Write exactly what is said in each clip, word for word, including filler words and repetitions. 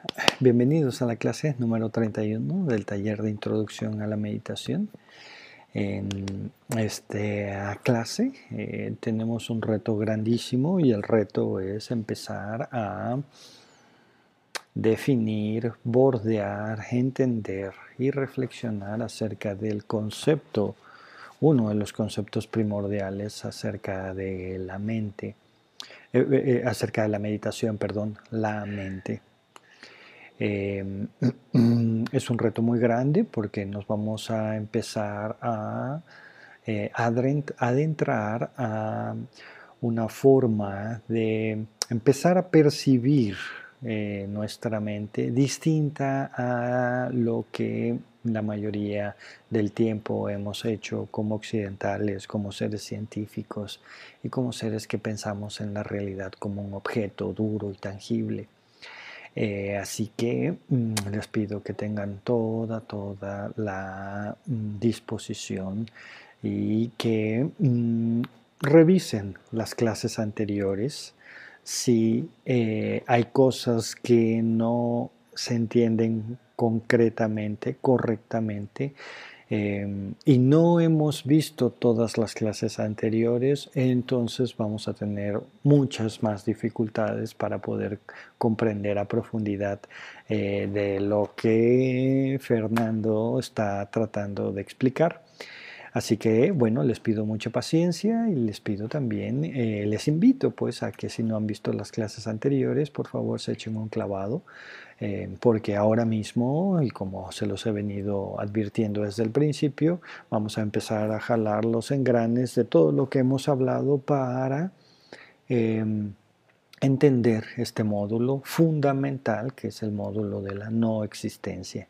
Bienvenidos a la clase número treinta y uno del taller de introducción a la meditación. En esta clase eh, tenemos un reto grandísimo y el reto es empezar a definir, bordear, entender y reflexionar acerca del concepto, uno de los conceptos primordiales acerca de la mente, eh, eh, acerca de la meditación, perdón, la mente. Eh, es un reto muy grande porque nos vamos a empezar a eh, adentrar a una forma de empezar a percibir eh, nuestra mente distinta a lo que la mayoría del tiempo hemos hecho como occidentales, como seres científicos y como seres que pensamos en la realidad como un objeto duro y tangible. Eh, así que mm, les pido que tengan toda, toda la mm, disposición y que mm, revisen las clases anteriores si eh, hay cosas que no se entienden concretamente, correctamente, eh, y no hemos visto todas las clases anteriores, entonces vamos a tener muchas más dificultades para poder comprender a profundidad eh, de lo que Fernando está tratando de explicar. Así que, bueno, les pido mucha paciencia y les pido también, eh, les invito pues a que si no han visto las clases anteriores, por favor se echen un clavado, eh, porque ahora mismo, y como se los he venido advirtiendo desde el principio, vamos a empezar a jalar los engranes de todo lo que hemos hablado para eh, entender este módulo fundamental, que es el módulo de la no existencia.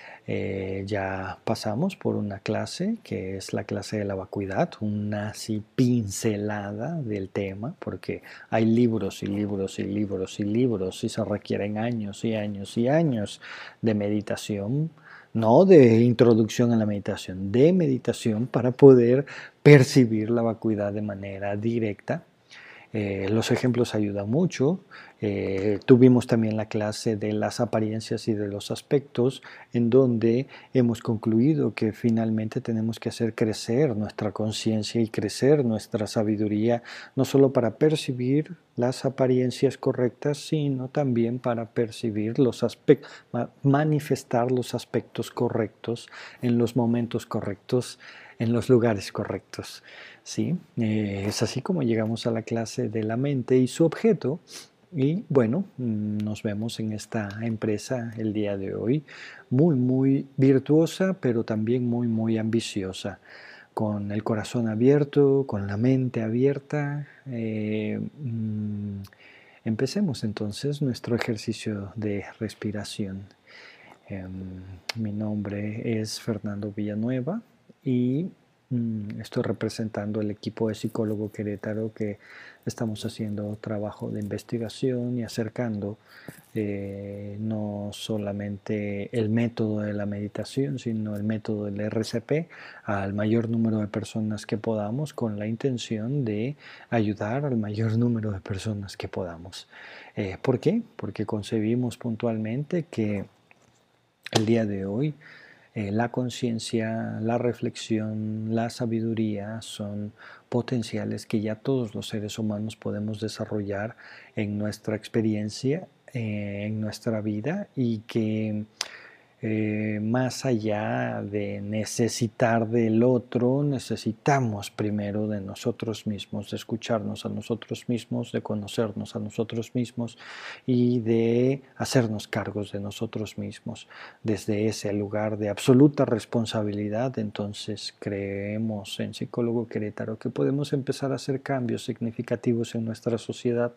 Eh, ya pasamos por una clase que es la clase de la vacuidad, una así pincelada del tema, porque hay libros y libros y libros y libros y se requieren años y años y años de meditación, no de introducción a la meditación, de meditación para poder percibir la vacuidad de manera directa. Eh, los ejemplos ayudan mucho. Eh, tuvimos también la clase de las apariencias y de los aspectos, en donde hemos concluido que finalmente tenemos que hacer crecer nuestra conciencia y crecer nuestra sabiduría, no solo para percibir las apariencias correctas, sino también para percibir los aspectos, manifestar los aspectos correctos en los momentos correctos, en los lugares correctos. ¿Sí? Eh, es así como llegamos a la clase de la mente y su objeto. Y bueno, nos vemos en esta empresa el día de hoy, muy, muy virtuosa, pero también muy, muy ambiciosa, con el corazón abierto, con la mente abierta. Eh, mm, empecemos entonces nuestro ejercicio de respiración. Eh, mi nombre es Fernando Villanueva y mm, estoy representando el equipo de Psicólogo Querétaro, que estamos haciendo trabajo de investigación y acercando eh, no solamente el método de la meditación, sino el método del R C P al mayor número de personas que podamos, con la intención de ayudar al mayor número de personas que podamos. Eh, ¿Por qué? Porque concebimos puntualmente que el día de hoy eh, la conciencia, la reflexión, la sabiduría son potenciales que ya todos los seres humanos podemos desarrollar en nuestra experiencia, eh, en nuestra vida, y que eh, más allá de necesitar del otro, necesitamos primero de nosotros mismos, de escucharnos a nosotros mismos, de conocernos a nosotros mismos y de hacernos cargos de nosotros mismos. Desde ese lugar de absoluta responsabilidad, entonces creemos en Psicólogo Querétaro que podemos empezar a hacer cambios significativos en nuestra sociedad,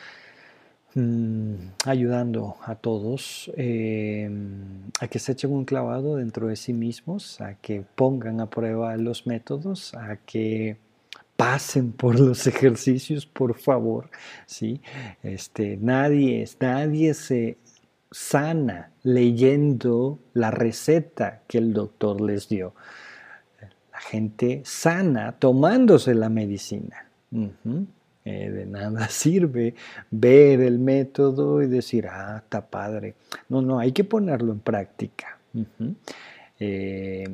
ayudando a todos eh, a que se echen un clavado dentro de sí mismos, a que pongan a prueba los métodos, a que pasen por los ejercicios, por favor, ¿sí? Este, nadie, nadie se sana leyendo la receta que el doctor les dio. La gente sana tomándose la medicina. Uh-huh. Eh, de nada sirve ver el método y decir, ah, está padre. No, no, hay que ponerlo en práctica. Ujú. Eh,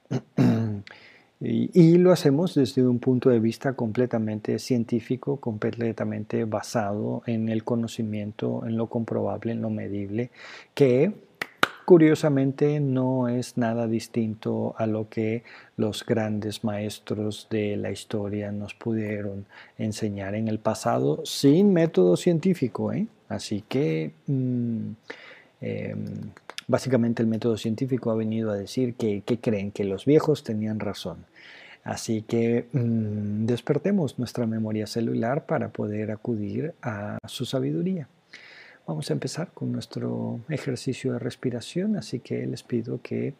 y, y lo hacemos desde un punto de vista completamente científico, completamente basado en el conocimiento, en lo comprobable, en lo medible, que curiosamente no es nada distinto a lo que los grandes maestros de la historia nos pudieron enseñar en el pasado sin método científico, ¿eh? Así que mmm, eh, básicamente el método científico ha venido a decir que, que creen que los viejos tenían razón. Así que mmm, despertemos nuestra memoria celular para poder acudir a su sabiduría. Vamos a empezar con nuestro ejercicio de respiración, así que les pido que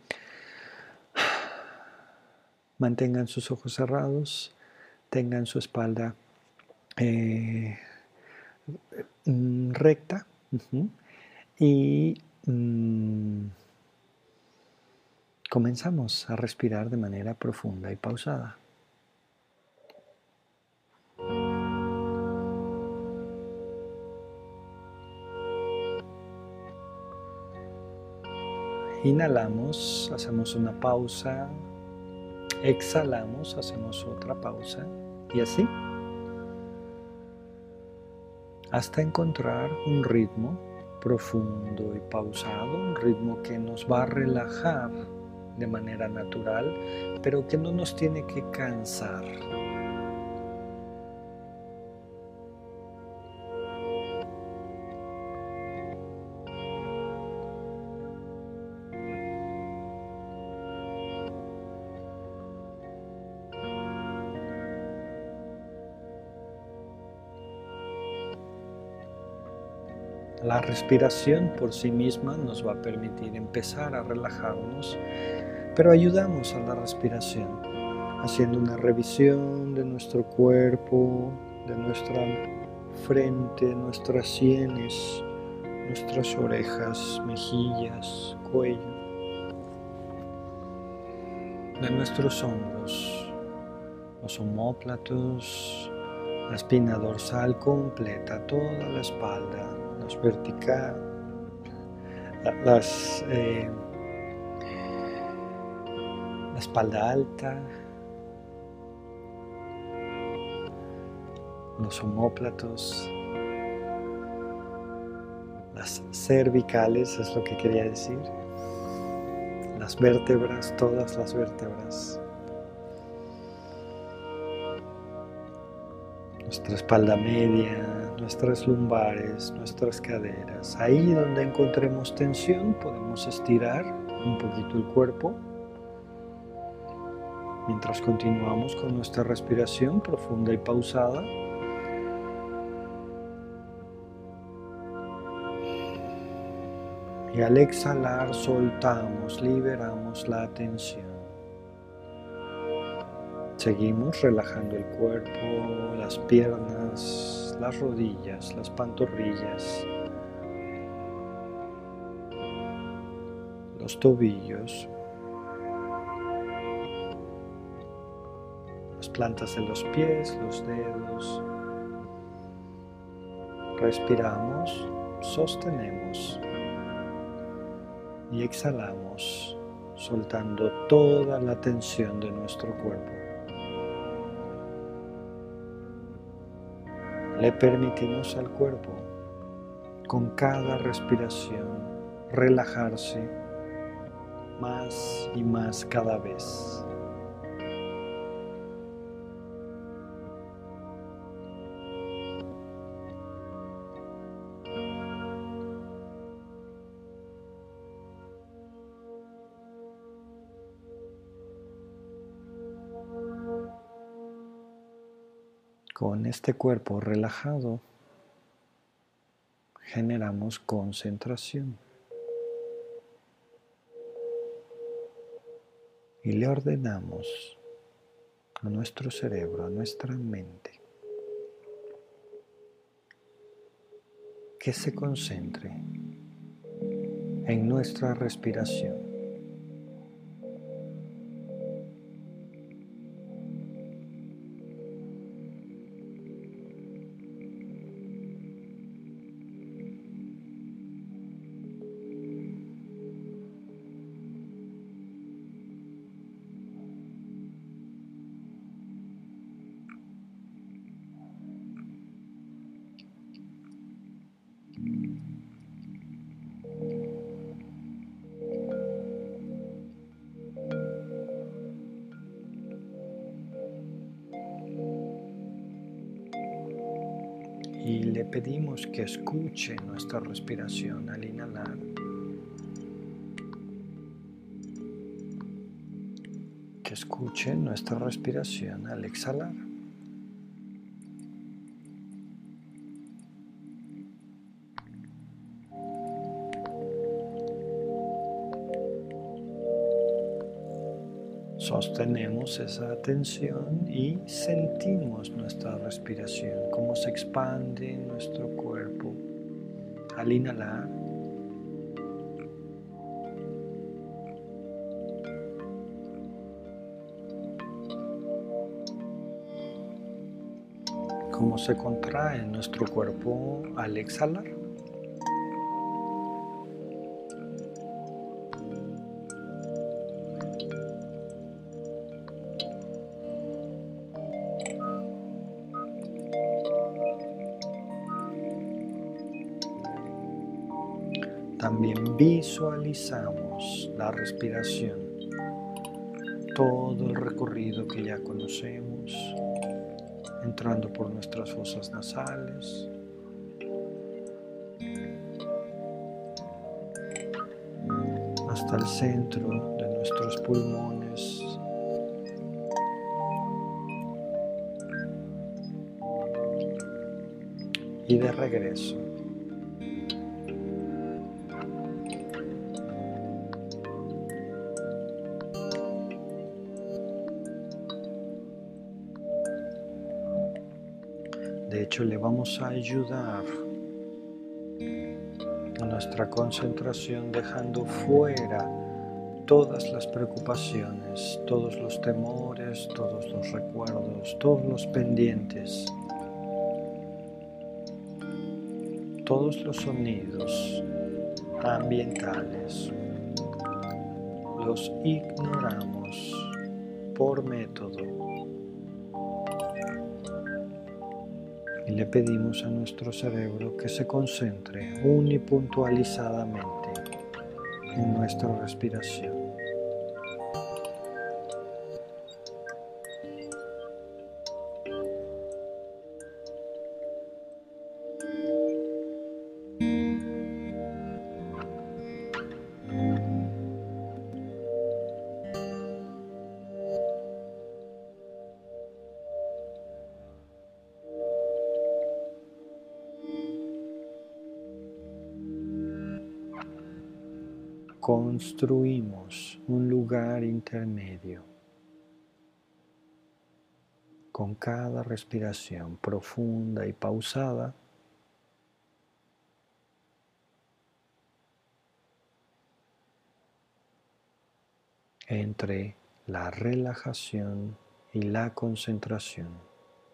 mantengan sus ojos cerrados, tengan su espalda eh, recta uh-huh, y mmm, comenzamos a respirar de manera profunda y pausada. Inhalamos, hacemos una pausa, exhalamos, hacemos otra pausa y así hasta encontrar un ritmo profundo y pausado, un ritmo que nos va a relajar de manera natural, pero que no nos tiene que cansar. La respiración por sí misma nos va a permitir empezar a relajarnos, pero ayudamos a la respiración haciendo una revisión de nuestro cuerpo, de nuestra frente, nuestras sienes, nuestras orejas, mejillas, cuello, de nuestros hombros, los omóplatos, la espina dorsal completa, toda la espalda, las vertical, las, eh, la espalda alta, los omóplatos, las cervicales, es lo que quería decir, las vértebras, todas las vértebras, nuestra espalda media, nuestras lumbares, nuestras caderas. Ahí donde encontremos tensión podemos estirar un poquito el cuerpo mientras continuamos con nuestra respiración profunda y pausada. Y al exhalar soltamos, liberamos la tensión. Seguimos relajando el cuerpo, las piernas, las rodillas, las pantorrillas, los tobillos, las plantas de los pies, los dedos. Respiramos, sostenemos y exhalamos, soltando toda la tensión de nuestro cuerpo. Le permitimos al cuerpo, con cada respiración, relajarse más y más cada vez. Con este cuerpo relajado, generamos concentración y le ordenamos a nuestro cerebro, a nuestra mente, que se concentre en nuestra respiración. pedimos que escuche nuestra respiración al inhalar. Que escuche nuestra respiración al exhalar. Sostenemos esa atención y sentimos nuestra respiración, cómo se expande en nuestro cuerpo al inhalar. Cómo se contrae nuestro cuerpo al exhalar. También visualizamos la respiración, todo el recorrido que ya conocemos, entrando por nuestras fosas nasales, hasta el centro de nuestros pulmones, y de regreso. De hecho, le vamos a ayudar a nuestra concentración dejando fuera todas las preocupaciones, todos los temores, todos los recuerdos, todos los pendientes, todos los sonidos ambientales. Los ignoramos por método. Y le pedimos a nuestro cerebro que se concentre unipuntualizadamente en nuestra respiración. Construimos un lugar intermedio con cada respiración profunda y pausada. Entre la relajación y la concentración.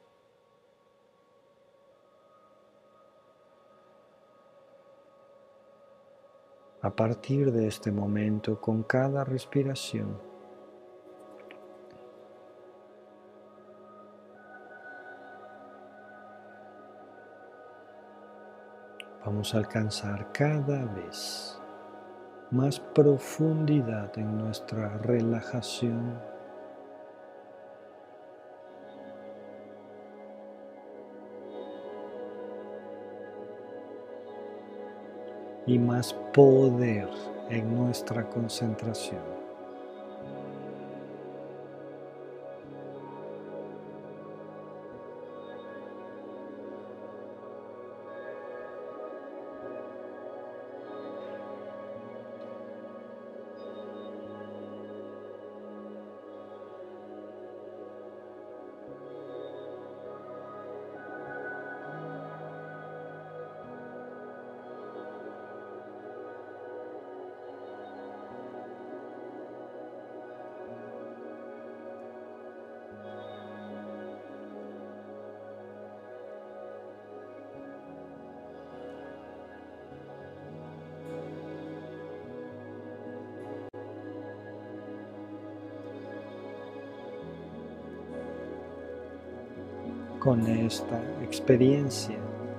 A partir de este momento, con cada respiración, vamos a alcanzar cada vez más profundidad en nuestra relajación y más poder en nuestra concentración. Con esta experiencia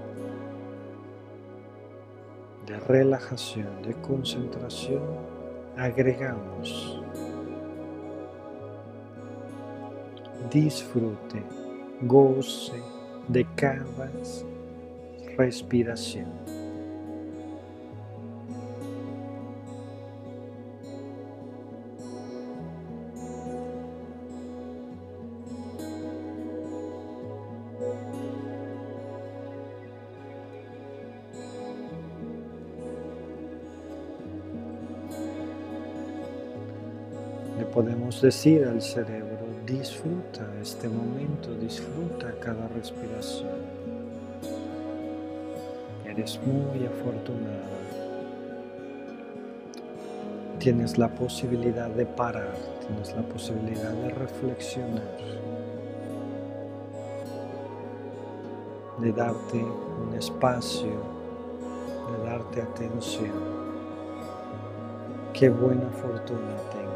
de relajación, de concentración, agregamos disfrute, goce de cada respiración. Le podemos decir al cerebro, disfruta este momento, disfruta cada respiración. Eres muy afortunada. Tienes la posibilidad de parar, tienes la posibilidad de reflexionar, de darte un espacio, de darte atención. Qué buena fortuna tengo.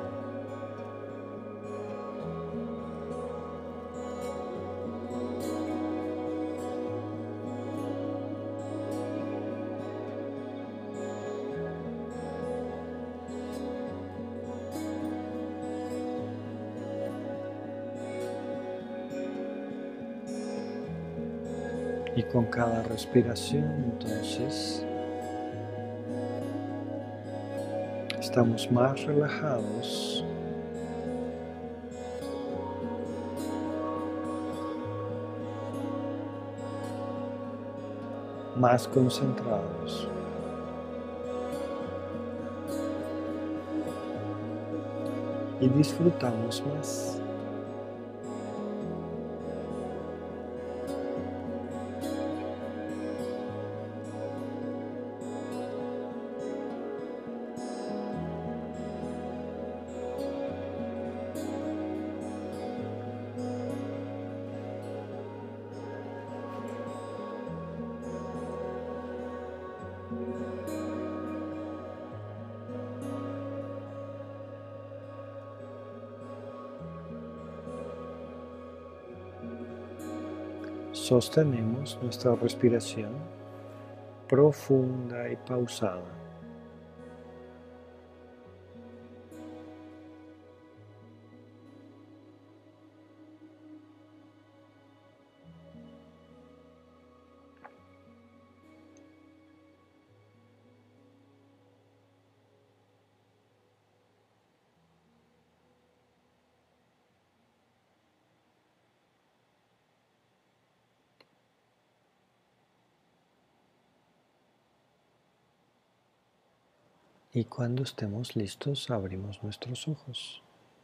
Y con cada respiración, entonces, estamos más relajados, más concentrados. Y disfrutamos más. Sostenemos nuestra respiración profunda y pausada. Y cuando estemos listos, abrimos nuestros ojos.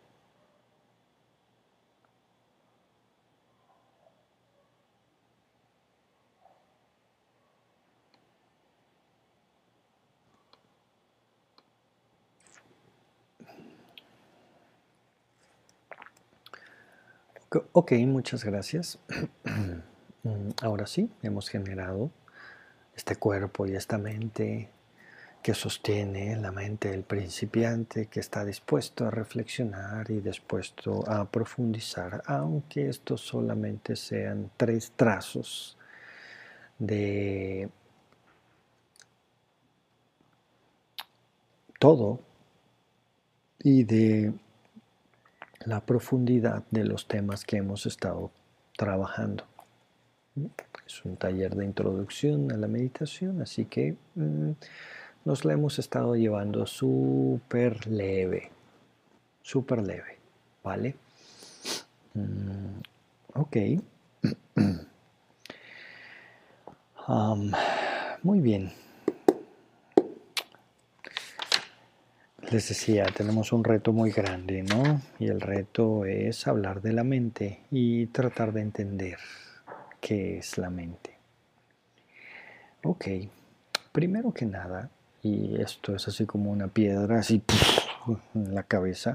Ok, muchas gracias. Ahora sí, hemos generado este cuerpo y esta mente que sostiene la mente del principiante, que está dispuesto a reflexionar y dispuesto a profundizar, aunque estos solamente sean tres trazos de todo y de la profundidad de los temas que hemos estado trabajando. Es un taller de introducción a la meditación, así que mmm, nos la hemos estado llevando súper leve, súper leve, ¿vale? Mm, ok. Um, muy bien. Les decía, tenemos un reto muy grande, ¿no? Y el reto es hablar de la mente y tratar de entender qué es la mente. Ok, primero que nada, y esto es así como una piedra así en la cabeza,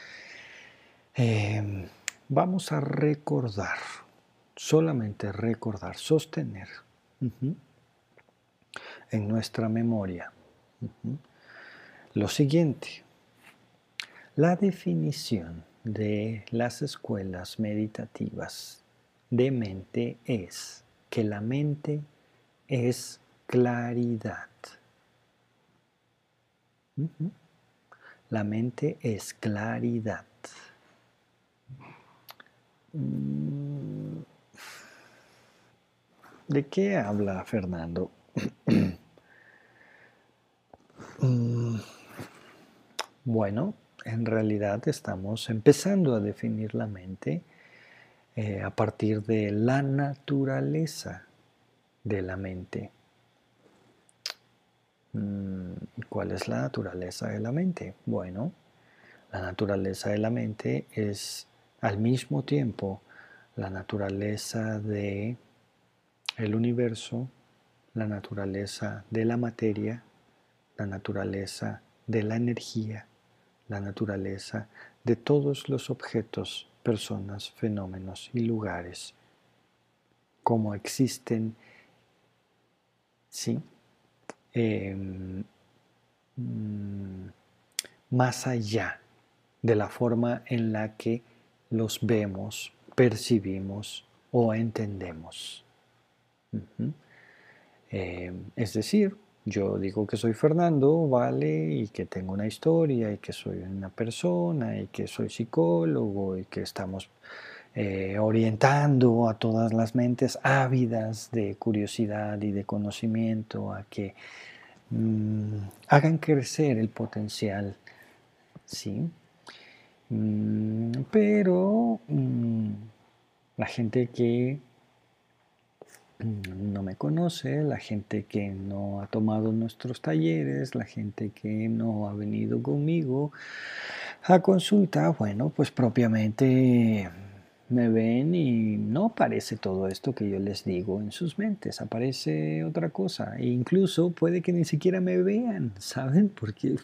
eh, vamos a recordar, solamente recordar, sostener uh-huh, en nuestra memoria uh-huh, lo siguiente. La definición de las escuelas meditativas de mente es que la mente es claridad. Uh-huh. La mente es claridad. Mm. ¿De qué habla Fernando? Mm, Bueno, en realidad estamos empezando a definir la mente eh, a partir de la naturaleza de la mente. Mm, ¿Y cuál es la naturaleza de la mente? Bueno, la naturaleza de la mente es al mismo tiempo la naturaleza de el universo, la naturaleza de la materia, la naturaleza de la energía, la naturaleza de todos los objetos, personas, fenómenos y lugares, como existen, ¿sí? Em, mm, Más allá de la forma en la que los vemos, percibimos o entendemos. Ujú. Eh, es decir, yo digo que soy Fernando, ¿vale? Y que tengo una historia y que soy una persona y que soy psicólogo y que estamos eh, orientando a todas las mentes ávidas de curiosidad y de conocimiento a que mm, hagan crecer el potencial, ¿sí? Mm, pero mm, la gente que no me conoce, la gente que no ha tomado nuestros talleres, la gente que no ha venido conmigo a consulta, bueno, pues propiamente me ven y no aparece todo esto que yo les digo en sus mentes, aparece otra cosa. E incluso puede que ni siquiera me vean, ¿saben? Porque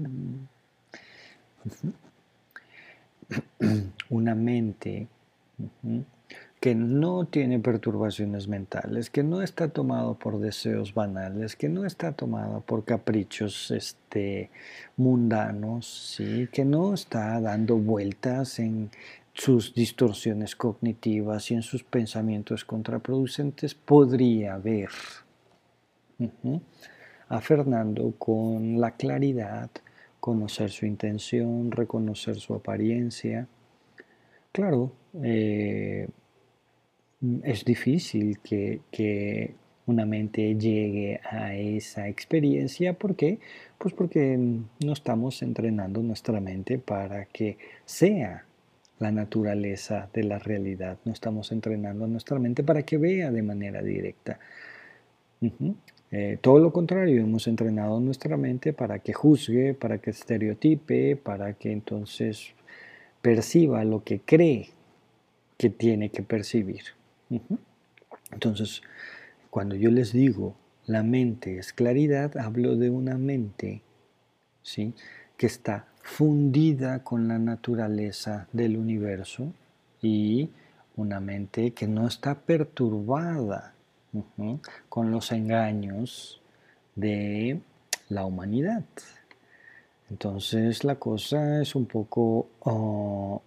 una mente ujú, que no tiene perturbaciones mentales, que no está tomado por deseos banales, que no está tomado por caprichos este, mundanos, ¿sí? Que no está dando vueltas en sus distorsiones cognitivas y en sus pensamientos contraproducentes, podría ver ujú, a Fernando con la claridad, conocer su intención, reconocer su apariencia. Claro, eh, es difícil que, que una mente llegue a esa experiencia. ¿Por qué? Pues porque no estamos entrenando nuestra mente para que sea la naturaleza de la realidad. No estamos entrenando a nuestra mente para que vea de manera directa. Ujú. Eh, todo lo contrario, hemos entrenado nuestra mente para que juzgue, para que estereotipe, para que entonces perciba lo que cree que tiene que percibir. Ujú. Entonces, cuando yo les digo la mente es claridad, hablo de una mente, ¿sí? Que está fundida con la naturaleza del universo y una mente que no está perturbada uh-huh, con los engaños de la humanidad. Entonces la cosa es un poco oh,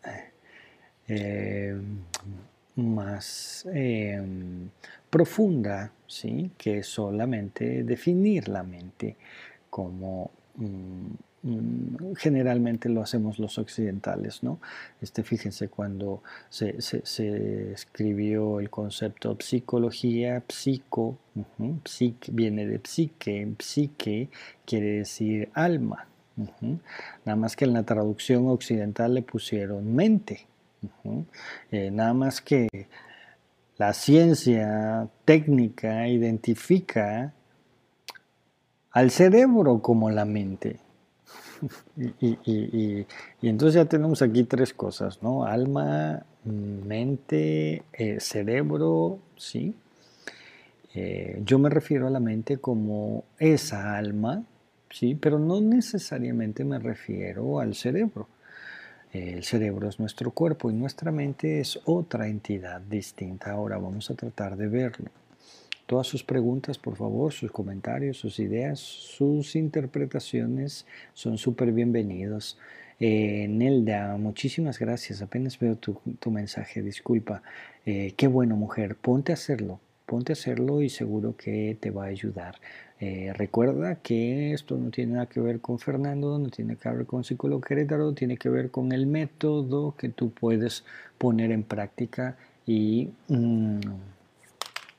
eh, más eh, profunda, ¿sí? Que solamente definir la mente como mm, mm, generalmente lo hacemos los occidentales, ¿no? Este, fíjense, cuando se, se- se escribió el concepto psicología, psico, ujú, psique, viene de psique, psique quiere decir alma. Ujú. Nada más que en la traducción occidental le pusieron mente. Ujú. Eh, nada más que la ciencia técnica identifica al cerebro como la mente. Y, y- y- y- y entonces ya tenemos aquí tres cosas, ¿no? Alma, mente, eh, cerebro, ¿sí? Eh, yo me refiero a la mente como esa alma, ¿sí? Pero no necesariamente me refiero al cerebro. El cerebro es nuestro cuerpo y nuestra mente es otra entidad distinta. Ahora vamos a tratar de verlo. Todas sus preguntas, por favor, sus comentarios, sus ideas, sus interpretaciones son súper bienvenidos. Eh, Nelda, muchísimas gracias. Apenas veo tu, tu mensaje, disculpa. Eh, qué bueno, mujer. Ponte a hacerlo. Ponte a hacerlo y seguro que te va a ayudar. Eh, recuerda que esto no tiene nada que ver con Fernando, no tiene que ver con Psicólogo Querétaro, tiene que ver con el método que tú puedes poner en práctica y... Mmm,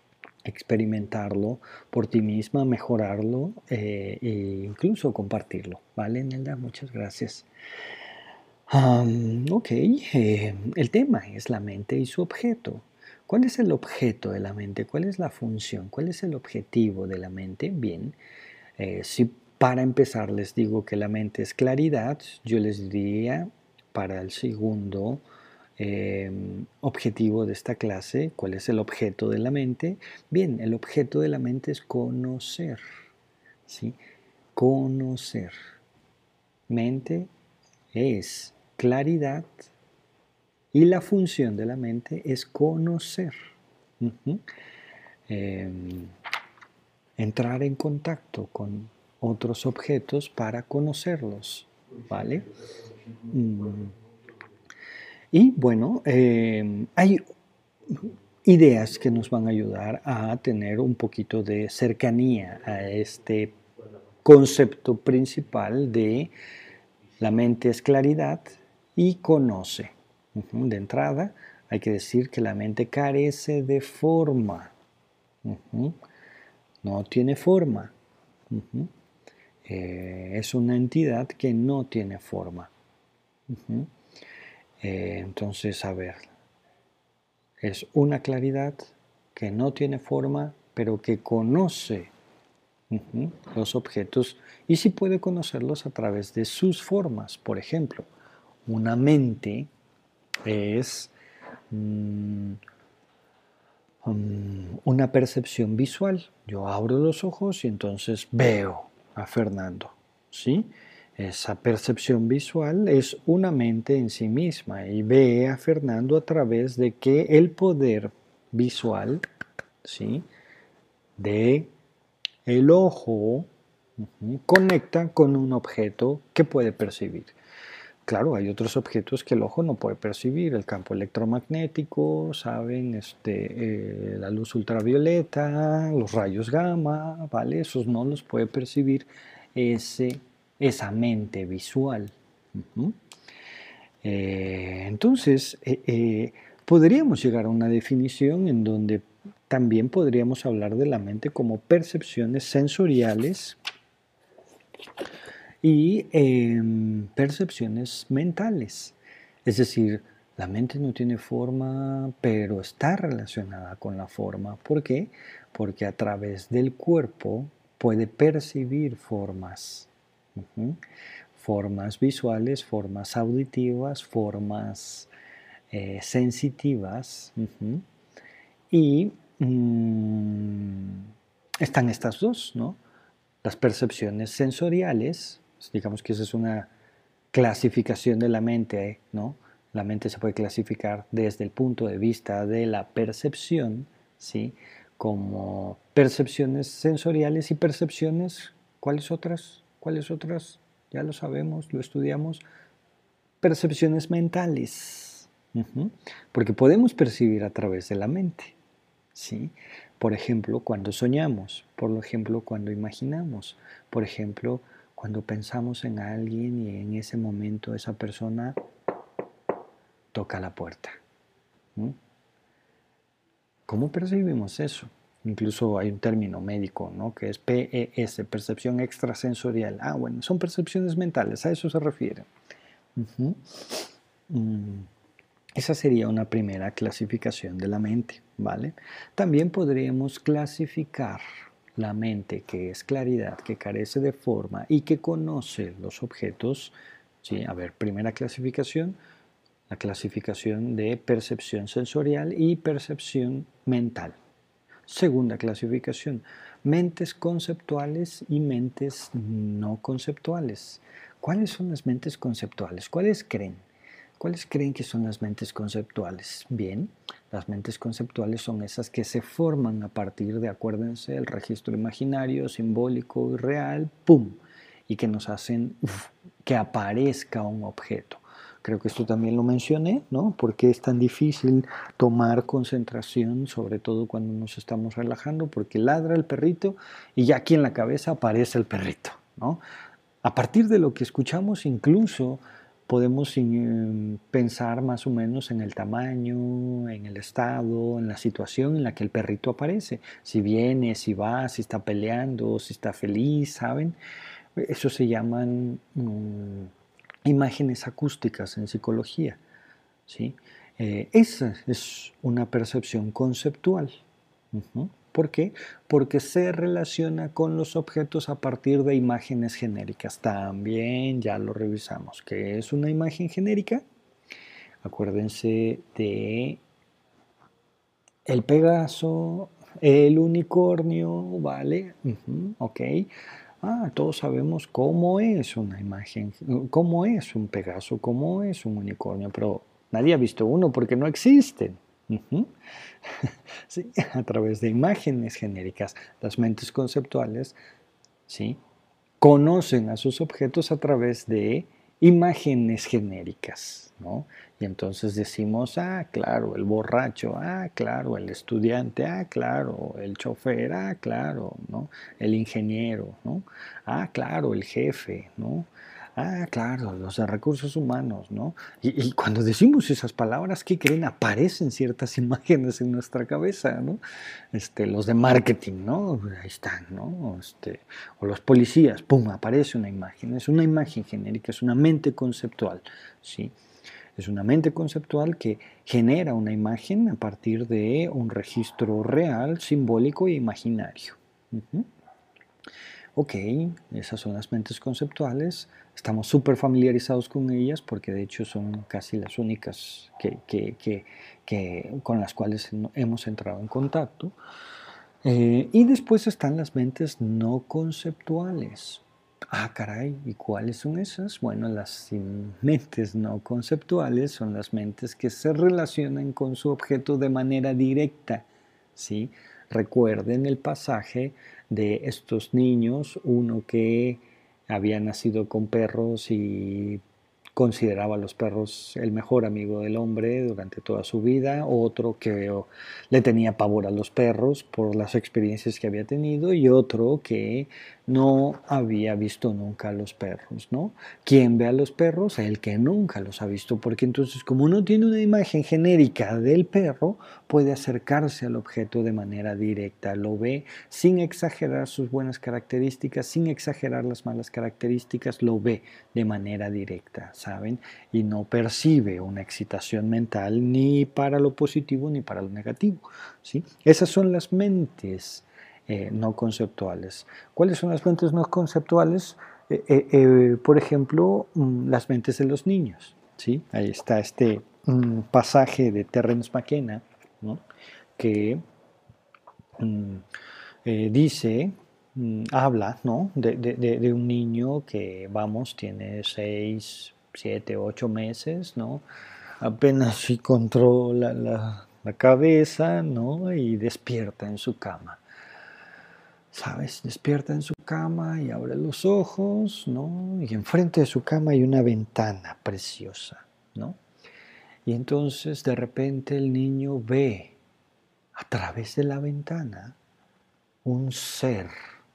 experimentarlo por ti misma, mejorarlo eh, e incluso compartirlo. ¿Vale, Nelda? Muchas gracias. Um, ok, eh, el tema es la mente y su objeto. ¿Cuál es el objeto de la mente? ¿Cuál es la función? ¿Cuál es el objetivo de la mente? Bien, eh, si para empezar les digo que la mente es claridad, yo les diría para el segundo eh, objetivo de esta clase, ¿cuál es el objeto de la mente? Bien, el objeto de la mente es conocer, ¿sí? Conocer. Mente es claridad y la función de la mente es conocer. Uh-huh. Eh, entrar en contacto con otros objetos para conocerlos, ¿vale? Mm. Y bueno, eh, hay ideas que nos van a ayudar a tener un poquito de cercanía a este concepto principal de la mente es claridad y conoce. Uh-huh. De entrada, hay que decir que la mente carece de forma. Uh-huh. No tiene forma. Uh-huh. Eh, es una entidad que no tiene forma. Uh-huh. Eh, entonces, a ver, es una claridad que no tiene forma, pero que conoce uh-huh, los objetos y sí puede conocerlos a través de sus formas. Por ejemplo, una mente es mmm, um, una percepción visual. Yo abro los ojos y entonces veo a Fernando, ¿sí? Esa percepción visual es una mente en sí misma y ve a Fernando a través de que el poder visual, ¿sí? De el ojo uh-huh, conecta con un objeto que puede percibir. Claro, hay otros objetos que el ojo no puede percibir, el campo electromagnético, saben, este, eh, la luz ultravioleta, los rayos gamma, ¿vale? Esos no los puede percibir ese, esa mente visual. Uh-huh. eh, entonces, eh, eh, podríamos llegar a una definición en donde también podríamos hablar de la mente como percepciones sensoriales y eh, percepciones mentales. Es decir, la mente no tiene forma, pero está relacionada con la forma. ¿Por qué? Porque a través del cuerpo puede percibir formas. Uh-huh. Formas visuales, formas auditivas, formas eh, sensitivas. Uh-huh. Y mmm, están estas dos, ¿no? Las percepciones sensoriales, digamos que esa es una clasificación de la mente, ¿no? La mente se puede clasificar desde el punto de vista de la percepción, ¿sí? Como percepciones sensoriales y percepciones, ¿cuáles otras? ¿Cuáles otras? Ya lo sabemos, lo estudiamos. Percepciones mentales, uh-huh, porque podemos percibir a través de la mente, ¿sí? Por ejemplo, cuando soñamos, por ejemplo, cuando imaginamos, por ejemplo, cuando pensamos en alguien y en ese momento esa persona toca la puerta. ¿Mm? ¿Cómo percibimos eso? Incluso hay un término médico, ¿no? Que es P E S, percepción extrasensorial. Ah, bueno, son percepciones mentales, a eso se refiere. Uh-huh. Mm. Esa sería una primera clasificación de la mente, ¿vale? También podríamos clasificar la mente, que es claridad, que carece de forma y que conoce los objetos, ¿sí? A ver, primera clasificación, la clasificación de percepción sensorial y percepción mental. Segunda clasificación, mentes conceptuales y mentes no conceptuales. ¿Cuáles son las mentes conceptuales? ¿Cuáles creen? ¿Cuáles creen que son las mentes conceptuales? Bien, las mentes conceptuales son esas que se forman a partir de, acuérdense, el registro imaginario, simbólico y real, ¡pum! Y que nos hacen uf, que aparezca un objeto. Creo que esto también lo mencioné, ¿no? Porque es tan difícil tomar concentración, sobre todo cuando nos estamos relajando, porque ladra el perrito y ya aquí en la cabeza aparece el perrito, ¿no? A partir de lo que escuchamos, incluso podemos eh, pensar más o menos en el tamaño, en el estado, en la situación en la que el perrito aparece. Si viene, si va, si está peleando, si está feliz, ¿saben? Eso se llaman mm, imágenes acústicas en psicología, ¿sí? Eh, esa es una percepción conceptual. Ujú. ¿Por qué? Porque se relaciona con los objetos a partir de imágenes genéricas. También ya lo revisamos. ¿Qué es una imagen genérica? Acuérdense de el Pegaso, el unicornio, ¿vale? Ujú, ok. Ah, todos sabemos cómo es una imagen, cómo es un Pegaso, cómo es un unicornio, pero nadie ha visto uno porque no existen. Ujú. Sí, a través de imágenes genéricas, las mentes conceptuales, ¿sí? Conocen a sus objetos a través de imágenes genéricas, ¿no? Y entonces decimos, ah, claro, el borracho, ah, claro, el estudiante, ah, claro, el chofer, ah, claro, ¿no? El ingeniero, ¿no? Ah, claro, el jefe, ¿no? Ah, claro, los de recursos humanos, ¿no? Y, y cuando decimos esas palabras, ¿qué creen? Aparecen ciertas imágenes en nuestra cabeza, ¿no? Este, los de marketing, ¿no? Ahí están, ¿no? Este, o los policías, ¡pum!, aparece una imagen. Es una imagen genérica, es una mente conceptual, ¿sí? Es una mente conceptual que genera una imagen a partir de un registro real, simbólico e imaginario. Uh-huh. Ok, esas son las mentes conceptuales. Estamos súper familiarizados con ellas porque de hecho son casi las únicas que, que, que, que con las cuales hemos entrado en contacto. Eh, y después están las mentes no conceptuales. Ah, caray, ¿y cuáles son esas? Bueno, las mentes no conceptuales son las mentes que se relacionan con su objeto de manera directa, ¿sí? Recuerden el pasaje de estos niños, uno que había nacido con perros y consideraba a los perros el mejor amigo del hombre durante toda su vida, otro que le tenía pavor a los perros por las experiencias que había tenido y otro que no había visto nunca a los perros, ¿no? ¿Quién ve a los perros? El que nunca los ha visto, porque entonces como no tiene una imagen genérica del perro, puede acercarse al objeto de manera directa, lo ve sin exagerar sus buenas características, sin exagerar las malas características, lo ve de manera directa, ¿saben? Y no percibe una excitación mental ni para lo positivo ni para lo negativo, ¿sí? Esas son las mentes eh, no conceptuales. ¿Cuáles son las mentes no conceptuales? Eh, eh, eh, por ejemplo, mm, las mentes de los niños, ¿sí? Ahí está este mm, pasaje de Terence McKenna, ¿no? Que mm, eh, dice, mm, habla, ¿no? De, de, de, de un niño que, vamos, tiene seis, siete, ocho meses, ¿no? Apenas si controla la, la cabeza, ¿no? Y despierta en su cama. ¿Sabes? Despierta en su cama y abre los ojos, ¿no? Y enfrente de su cama hay una ventana preciosa, ¿no? Y entonces de repente el niño ve a través de la ventana un ser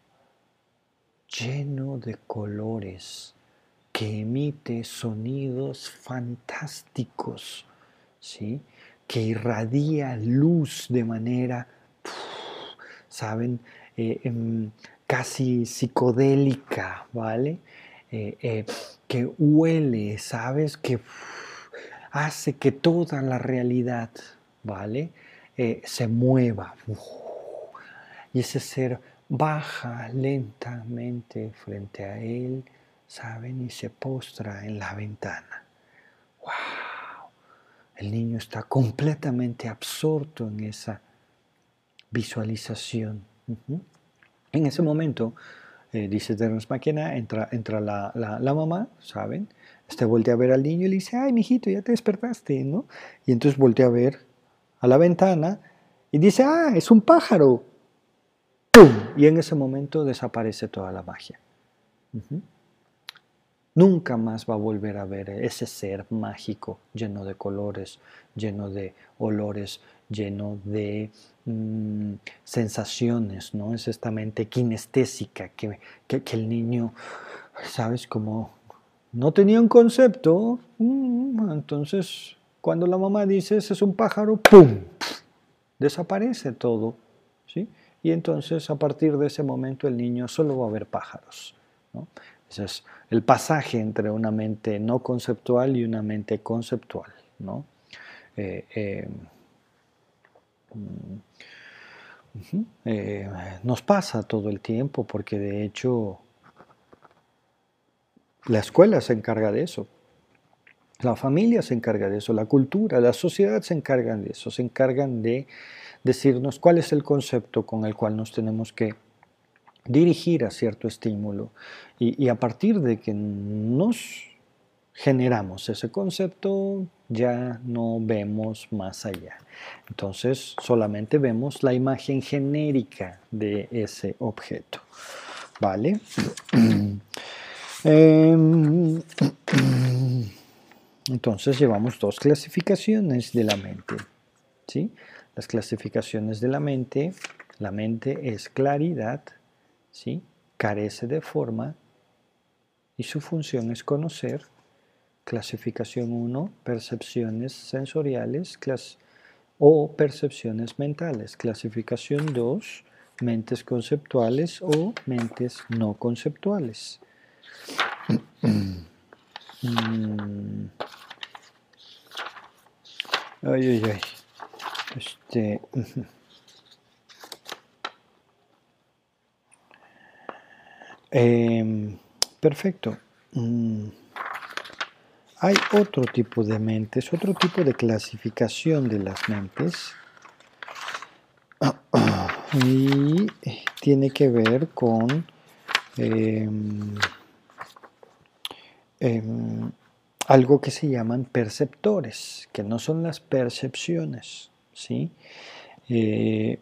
lleno de colores que emite sonidos fantásticos, ¿sí? Que irradia luz de manera, ¿saben? Eh, eh, casi psicodélica, ¿vale? Eh, eh, que huele, ¿sabes? Que uf, hace que toda la realidad, ¿vale? Eh, se mueva. Uf, y ese ser baja lentamente frente a él, ¿saben? Y se postra en la ventana. ¡Wow! El niño está completamente absorto en esa visualización. Uh-huh. En ese momento, eh, dice Terence McKenna, entra, entra la, la, la, mamá, ¿saben? Este voltea a ver al niño y le dice, ay, mijito, ya te despertaste, ¿no? Y entonces voltea a ver a la ventana y dice, ah, es un pájaro. ¡Pum! Y en ese momento desaparece toda la magia. Uh-huh. Nunca más va a volver a ver ese ser mágico, lleno de colores, lleno de olores, lleno de mmm, sensaciones, ¿no? Es esta mente kinestésica que, que, que el niño, ¿sabes? Como no tenía un concepto, mm, entonces cuando la mamá dice ese es un pájaro, ¡pum! Desaparece todo, ¿sí? Y entonces a partir de ese momento el niño solo va a ver pájaros, ¿no? Ese es el pasaje entre una mente no conceptual y una mente conceptual, ¿no? Eh, eh, eh, Nos pasa todo el tiempo porque de hecho la escuela se encarga de eso. La familia se encarga de eso, la cultura, la sociedad se encargan de eso, se encargan de decirnos cuál es el concepto con el cual nos tenemos que dirigir a cierto estímulo. Y, y a partir de que nos generamos ese concepto, ya no vemos más allá. Entonces, solamente vemos la imagen genérica de ese objeto. ¿Vale? Em, Entonces llevamos dos clasificaciones de la mente, ¿sí? Las clasificaciones de la mente, la mente es claridad, ¿sí? Carece de forma y su función es conocer. Clasificación uno, percepciones sensoriales clas o percepciones mentales. Clasificación dos, mentes conceptuales o mentes no conceptuales. Mm. Ay, ay, ay. Este. Eh, perfecto. Mm. Hay otro tipo de mentes, otro tipo de clasificación de las mentes y tiene que ver con eh, eh, algo que se llaman perceptores, que no son las percepciones, ¿sí? Eh,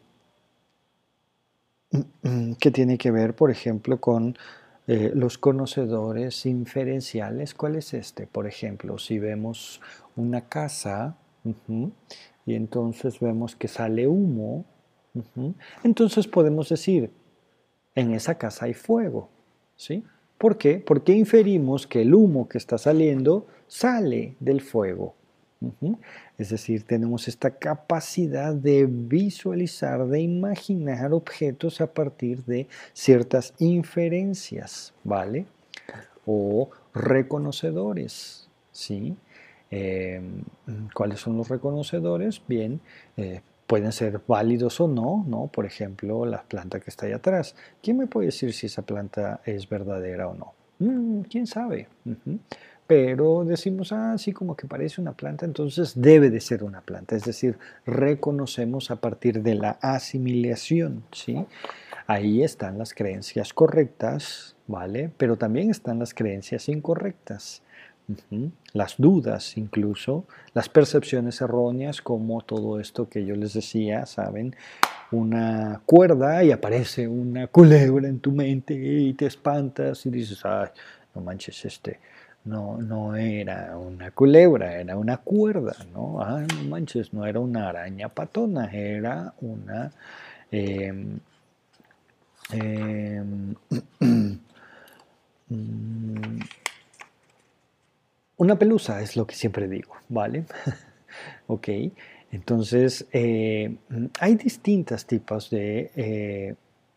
que tiene que ver, por ejemplo, con eh, los conocedores inferenciales. ¿Cuál es este? Por ejemplo, si vemos una casa uh-huh, y entonces vemos que sale humo, uh-huh, entonces podemos decir, en esa casa hay fuego, ¿sí? ¿Por qué? Porque inferimos que el humo que está saliendo sale del fuego. Uh-huh. Es decir, tenemos esta capacidad de visualizar, de imaginar objetos a partir de ciertas inferencias, ¿vale? O reconocedores, ¿sí? Eh, ¿Cuáles son los reconocedores? Bien, eh, pueden ser válidos o no, ¿no? Por ejemplo, la planta que está ahí atrás. ¿Quién me puede decir si esa planta es verdadera o no? Mm, ¿quién sabe? Uh-huh. Pero decimos, ah, sí, como que parece una planta, entonces debe de ser una planta. Es decir, reconocemos a partir de la asimilación, ¿sí? Ahí están las creencias correctas, ¿vale? Pero también están las creencias incorrectas. Uh-huh. Las dudas incluso, las percepciones erróneas, como todo esto que yo les decía, ¿saben? Una cuerda y aparece una culebra en tu mente y te espantas y dices, ay, no manches, este, no, no era una culebra, era una cuerda, ¿no? Ay, no manches, no era una araña patona, era una... Eh, eh, una pelusa es lo que siempre digo, ¿vale? Ok, entonces eh, hay distintos tipos de, eh,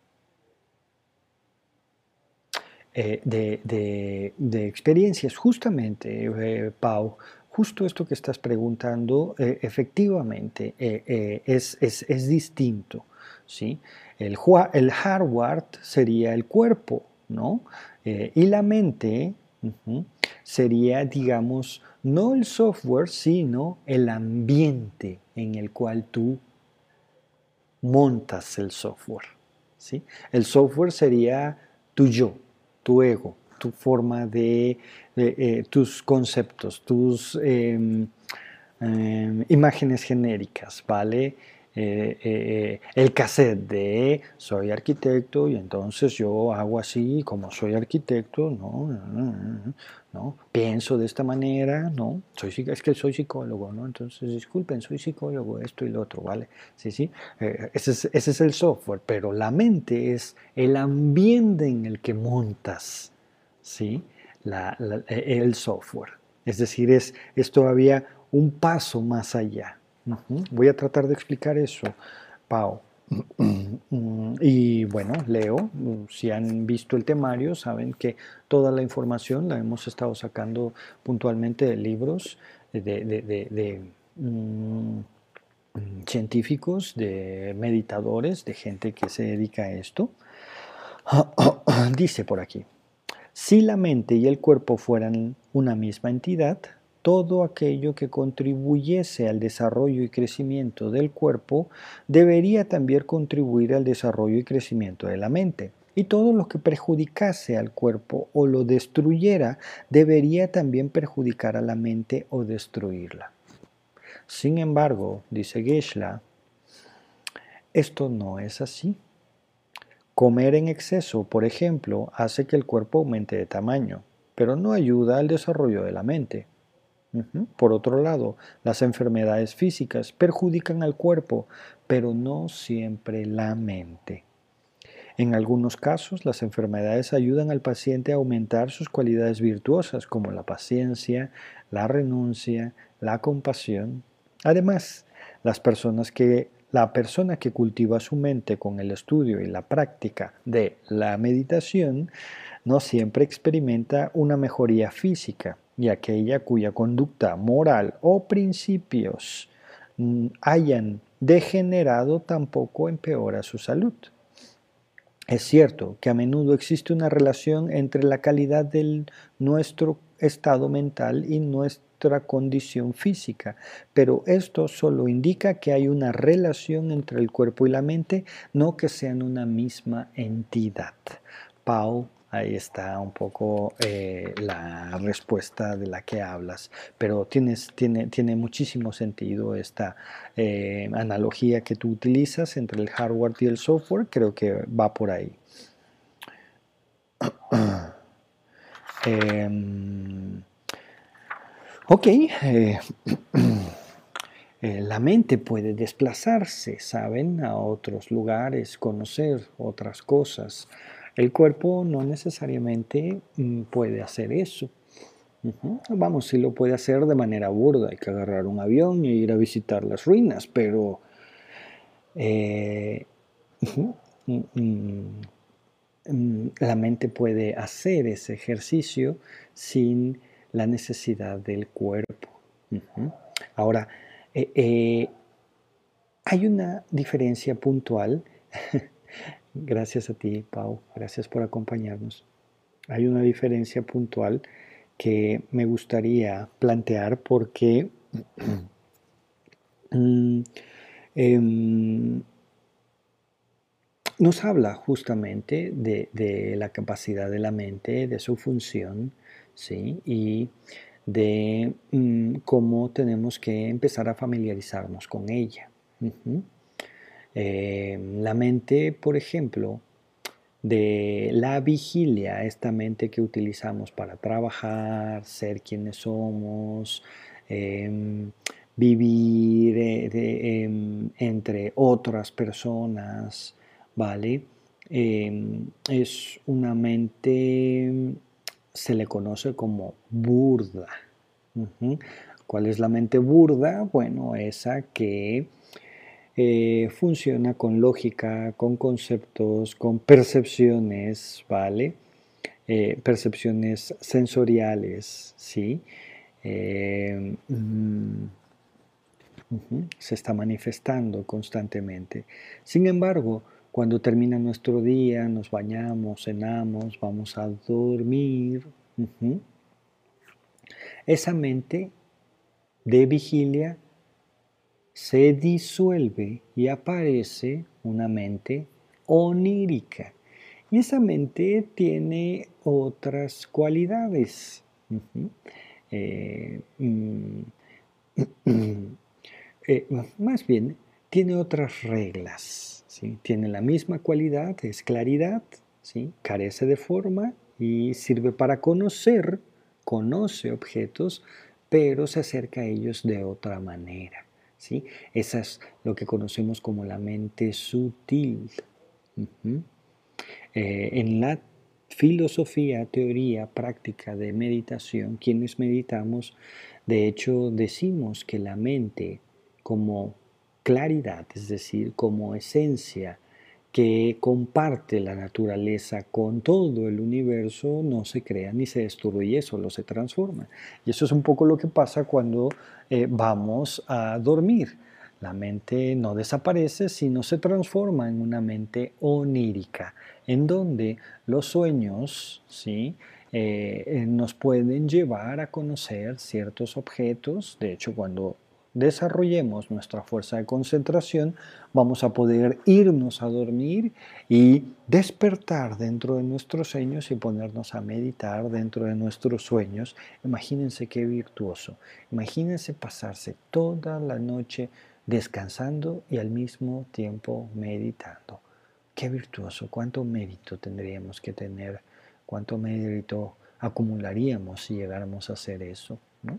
eh, de, de, de, experiencias. Justamente, eh, Pau, justo esto que estás preguntando, eh, efectivamente eh, eh, es, es, es, distinto, ¿sí? El, el hardware sería el cuerpo, ¿no? Eh, y la mente uh-huh, sería, digamos, no el software, sino el ambiente en el cual tú montas el software, ¿sí? El software sería tu yo, tu ego, tu forma de, de eh, tus conceptos, tus eh, eh, imágenes genéricas, ¿vale? Eh, eh, el cassette de soy arquitecto y entonces yo hago así, como soy arquitecto, no, no, no, no, pienso de esta manera, no, soy, es que soy psicólogo, ¿no? Entonces disculpen, soy psicólogo, esto y lo otro, ¿vale? Sí, sí, eh, ese, es, ese es el software, pero la mente es el ambiente en el que montas, ¿sí? la, la, el software. Es decir, es, es todavía un paso más allá. Uh-huh. Voy a tratar de explicar eso, Pau. Y bueno, Leo, si han visto el temario, saben que toda la información la hemos estado sacando puntualmente de libros, de, de, de, de, de um, científicos, de meditadores, de gente que se dedica a esto. Dice por aquí, si la mente y el cuerpo fueran una misma entidad, todo aquello que contribuyese al desarrollo y crecimiento del cuerpo debería también contribuir al desarrollo y crecimiento de la mente. Y todo lo que perjudicase al cuerpo o lo destruyera debería también perjudicar a la mente o destruirla. Sin embargo, dice Geshe-la, esto no es así. Comer en exceso, por ejemplo, hace que el cuerpo aumente de tamaño, pero no ayuda al desarrollo de la mente. Uh-huh. Por otro lado, las enfermedades físicas perjudican al cuerpo, pero no siempre la mente. En algunos casos, las enfermedades ayudan al paciente a aumentar sus cualidades virtuosas, como la paciencia, la renuncia, la compasión. Además, las personas que, la persona que cultiva su mente con el estudio y la práctica de la meditación no siempre experimenta una mejoría física, y aquella cuya conducta moral o principios hayan degenerado tampoco empeora su salud. Es cierto que a menudo existe una relación entre la calidad de nuestro estado mental y nuestra condición física, pero esto solo indica que hay una relación entre el cuerpo y la mente, no que sean una misma entidad. Pau, ahí está un poco eh, la respuesta de la que hablas, pero tienes, tiene, tiene muchísimo sentido esta eh, analogía que tú utilizas entre el hardware y el software, creo que va por ahí. eh, ok, eh, eh, la mente puede desplazarse, ¿saben? A otros lugares, conocer otras cosas. El cuerpo no necesariamente puede hacer eso. Uh-huh. Vamos, sí lo puede hacer de manera burda, hay que agarrar un avión e ir a visitar las ruinas, pero eh, uh-huh. la mente puede hacer ese ejercicio sin la necesidad del cuerpo. Uh-huh. Ahora, eh, eh, hay una diferencia puntual. Gracias a ti, Pau, gracias por acompañarnos. Hay una diferencia puntual que me gustaría plantear porque eh, nos habla justamente de, de, la capacidad de la mente, de su función, ¿sí? Y de um, cómo tenemos que empezar a familiarizarnos con ella. Uh-huh. eh, la mente, por ejemplo, de la vigilia, esta mente que utilizamos para trabajar, ser quienes somos, eh, vivir eh, de, eh, entre otras personas, ¿vale? Eh, es una mente, se le conoce como burda. Uh-huh. ¿Cuál es la mente burda? Bueno, esa que eh, funciona con lógica, con conceptos, con percepciones, ¿vale? Eh, percepciones sensoriales, ¿sí? Eh, mm, uh-huh, se está manifestando constantemente. Sin embargo, cuando termina nuestro día, nos bañamos, cenamos, vamos a dormir, uh-huh, esa mente de vigilia se disuelve y aparece una mente onírica. Y esa mente tiene otras cualidades. Uh-huh. eh, mm, eh, más bien, tiene otras reglas. ¿Sí? Tiene la misma cualidad, es claridad, ¿sí? Carece de forma y sirve para conocer, conoce objetos, pero se acerca a ellos de otra manera. ¿Sí? Esa es lo que conocemos como la mente sutil. Uh-huh. eh, en la filosofía, teoría, práctica de meditación, quienes meditamos, de hecho, decimos que la mente como claridad, es decir, como esencia que comparte la naturaleza con todo el universo, no se crea ni se destruye, solo se transforma. Y eso es un poco lo que pasa cuando eh, vamos a dormir. La mente no desaparece, sino se transforma en una mente onírica, en donde los sueños, ¿sí? Eh, eh, nos pueden llevar a conocer ciertos objetos. De hecho, cuando desarrollemos nuestra fuerza de concentración, vamos a poder irnos a dormir y despertar dentro de nuestros sueños y ponernos a meditar dentro de nuestros sueños. Imagínense qué virtuoso. Imagínense pasarse toda la noche descansando y al mismo tiempo meditando. Qué virtuoso, cuánto mérito tendríamos que tener, cuánto mérito acumularíamos si llegáramos a hacer eso, ¿no?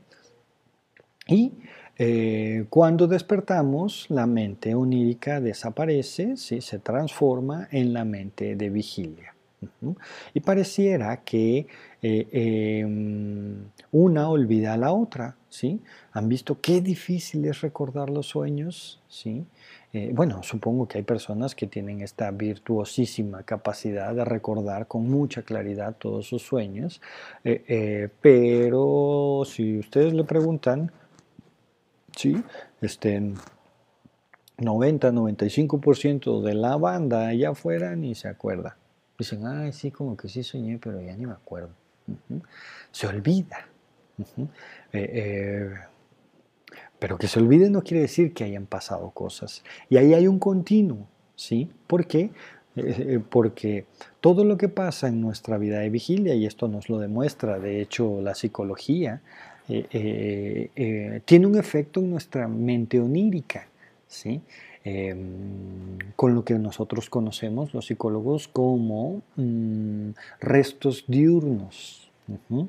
Y eh, cuando despertamos, la mente onírica desaparece, ¿sí? Se transforma en la mente de vigilia. Uh-huh. Y pareciera que eh, eh, una olvida a la otra, ¿sí? ¿Han visto qué difícil es recordar los sueños? ¿Sí? Eh, bueno, supongo que hay personas que tienen esta virtuosísima capacidad de recordar con mucha claridad todos sus sueños, eh, eh, pero si ustedes le preguntan, sí, este, noventa, noventa y cinco por ciento de la banda allá afuera ni se acuerda. Dicen, ay, sí, como que sí soñé, pero ya ni me acuerdo. Uh-huh. Se olvida. Uh-huh. eh, eh, pero que se olvide no quiere decir que hayan pasado cosas. Y ahí hay un continuo, ¿sí? ¿Por qué? Eh, porque todo lo que pasa en nuestra vida de vigilia, y esto nos lo demuestra, de hecho, la psicología, eh, eh, eh, tiene un efecto en nuestra mente onírica, ¿sí? Eh, con lo que nosotros conocemos, los psicólogos, como mm, restos diurnos. Uh-huh.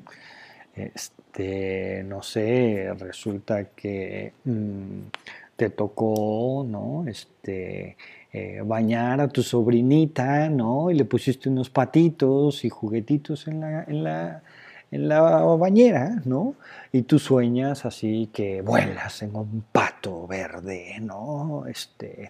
Este, no sé, resulta que mmm, te tocó, ¿no? Este, eh, bañar a tu sobrinita, ¿no? Y le pusiste unos patitos y juguetitos en la, en la, en la bañera, ¿no? Y tú sueñas así que vuelas en un pato verde, ¿no? Este,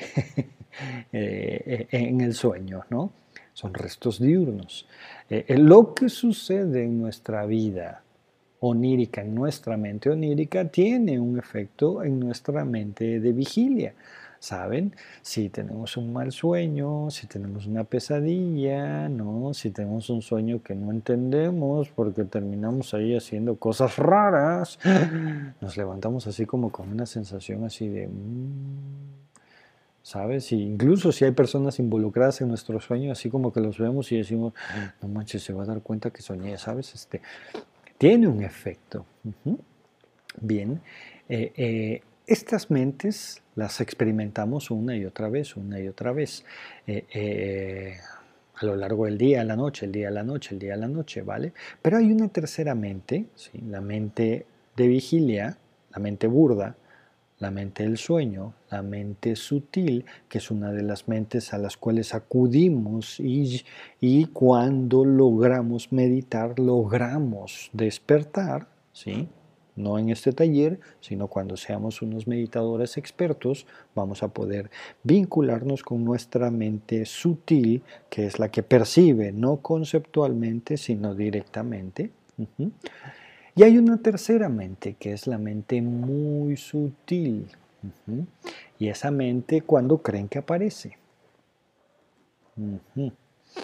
eh, en el sueño, ¿no? Son restos diurnos. Eh, lo que sucede en nuestra vida onírica, en nuestra mente onírica, tiene un efecto en nuestra mente de vigilia. ¿Saben? Si tenemos un mal sueño, si tenemos una pesadilla, ¿no? Si tenemos un sueño que no entendemos porque terminamos ahí haciendo cosas raras, nos levantamos así como con una sensación así de... Mmm, ¿sabes? Y incluso si hay personas involucradas en nuestro sueño, así como que los vemos y decimos, no manches, se va a dar cuenta que soñé, ¿sabes? Este, tiene un efecto. Uh-huh. Bien, eh, eh, estas mentes las experimentamos una y otra vez, una y otra vez, eh, eh, a lo largo del día, a la noche, el día, a la noche, el día, a la noche, ¿vale? Pero hay una tercera mente, ¿sí? La mente de vigilia, la mente burda, la mente del sueño, la mente sutil, que es una de las mentes a las cuales acudimos y, y cuando logramos meditar, logramos despertar, ¿sí? No en este taller, sino cuando seamos unos meditadores expertos, vamos a poder vincularnos con nuestra mente sutil, que es la que percibe, no conceptualmente, sino directamente. Uh-huh. Y hay una tercera mente, que es la mente muy sutil. Uh-huh. Y esa mente, ¿cuándo creen que aparece? Uh-huh.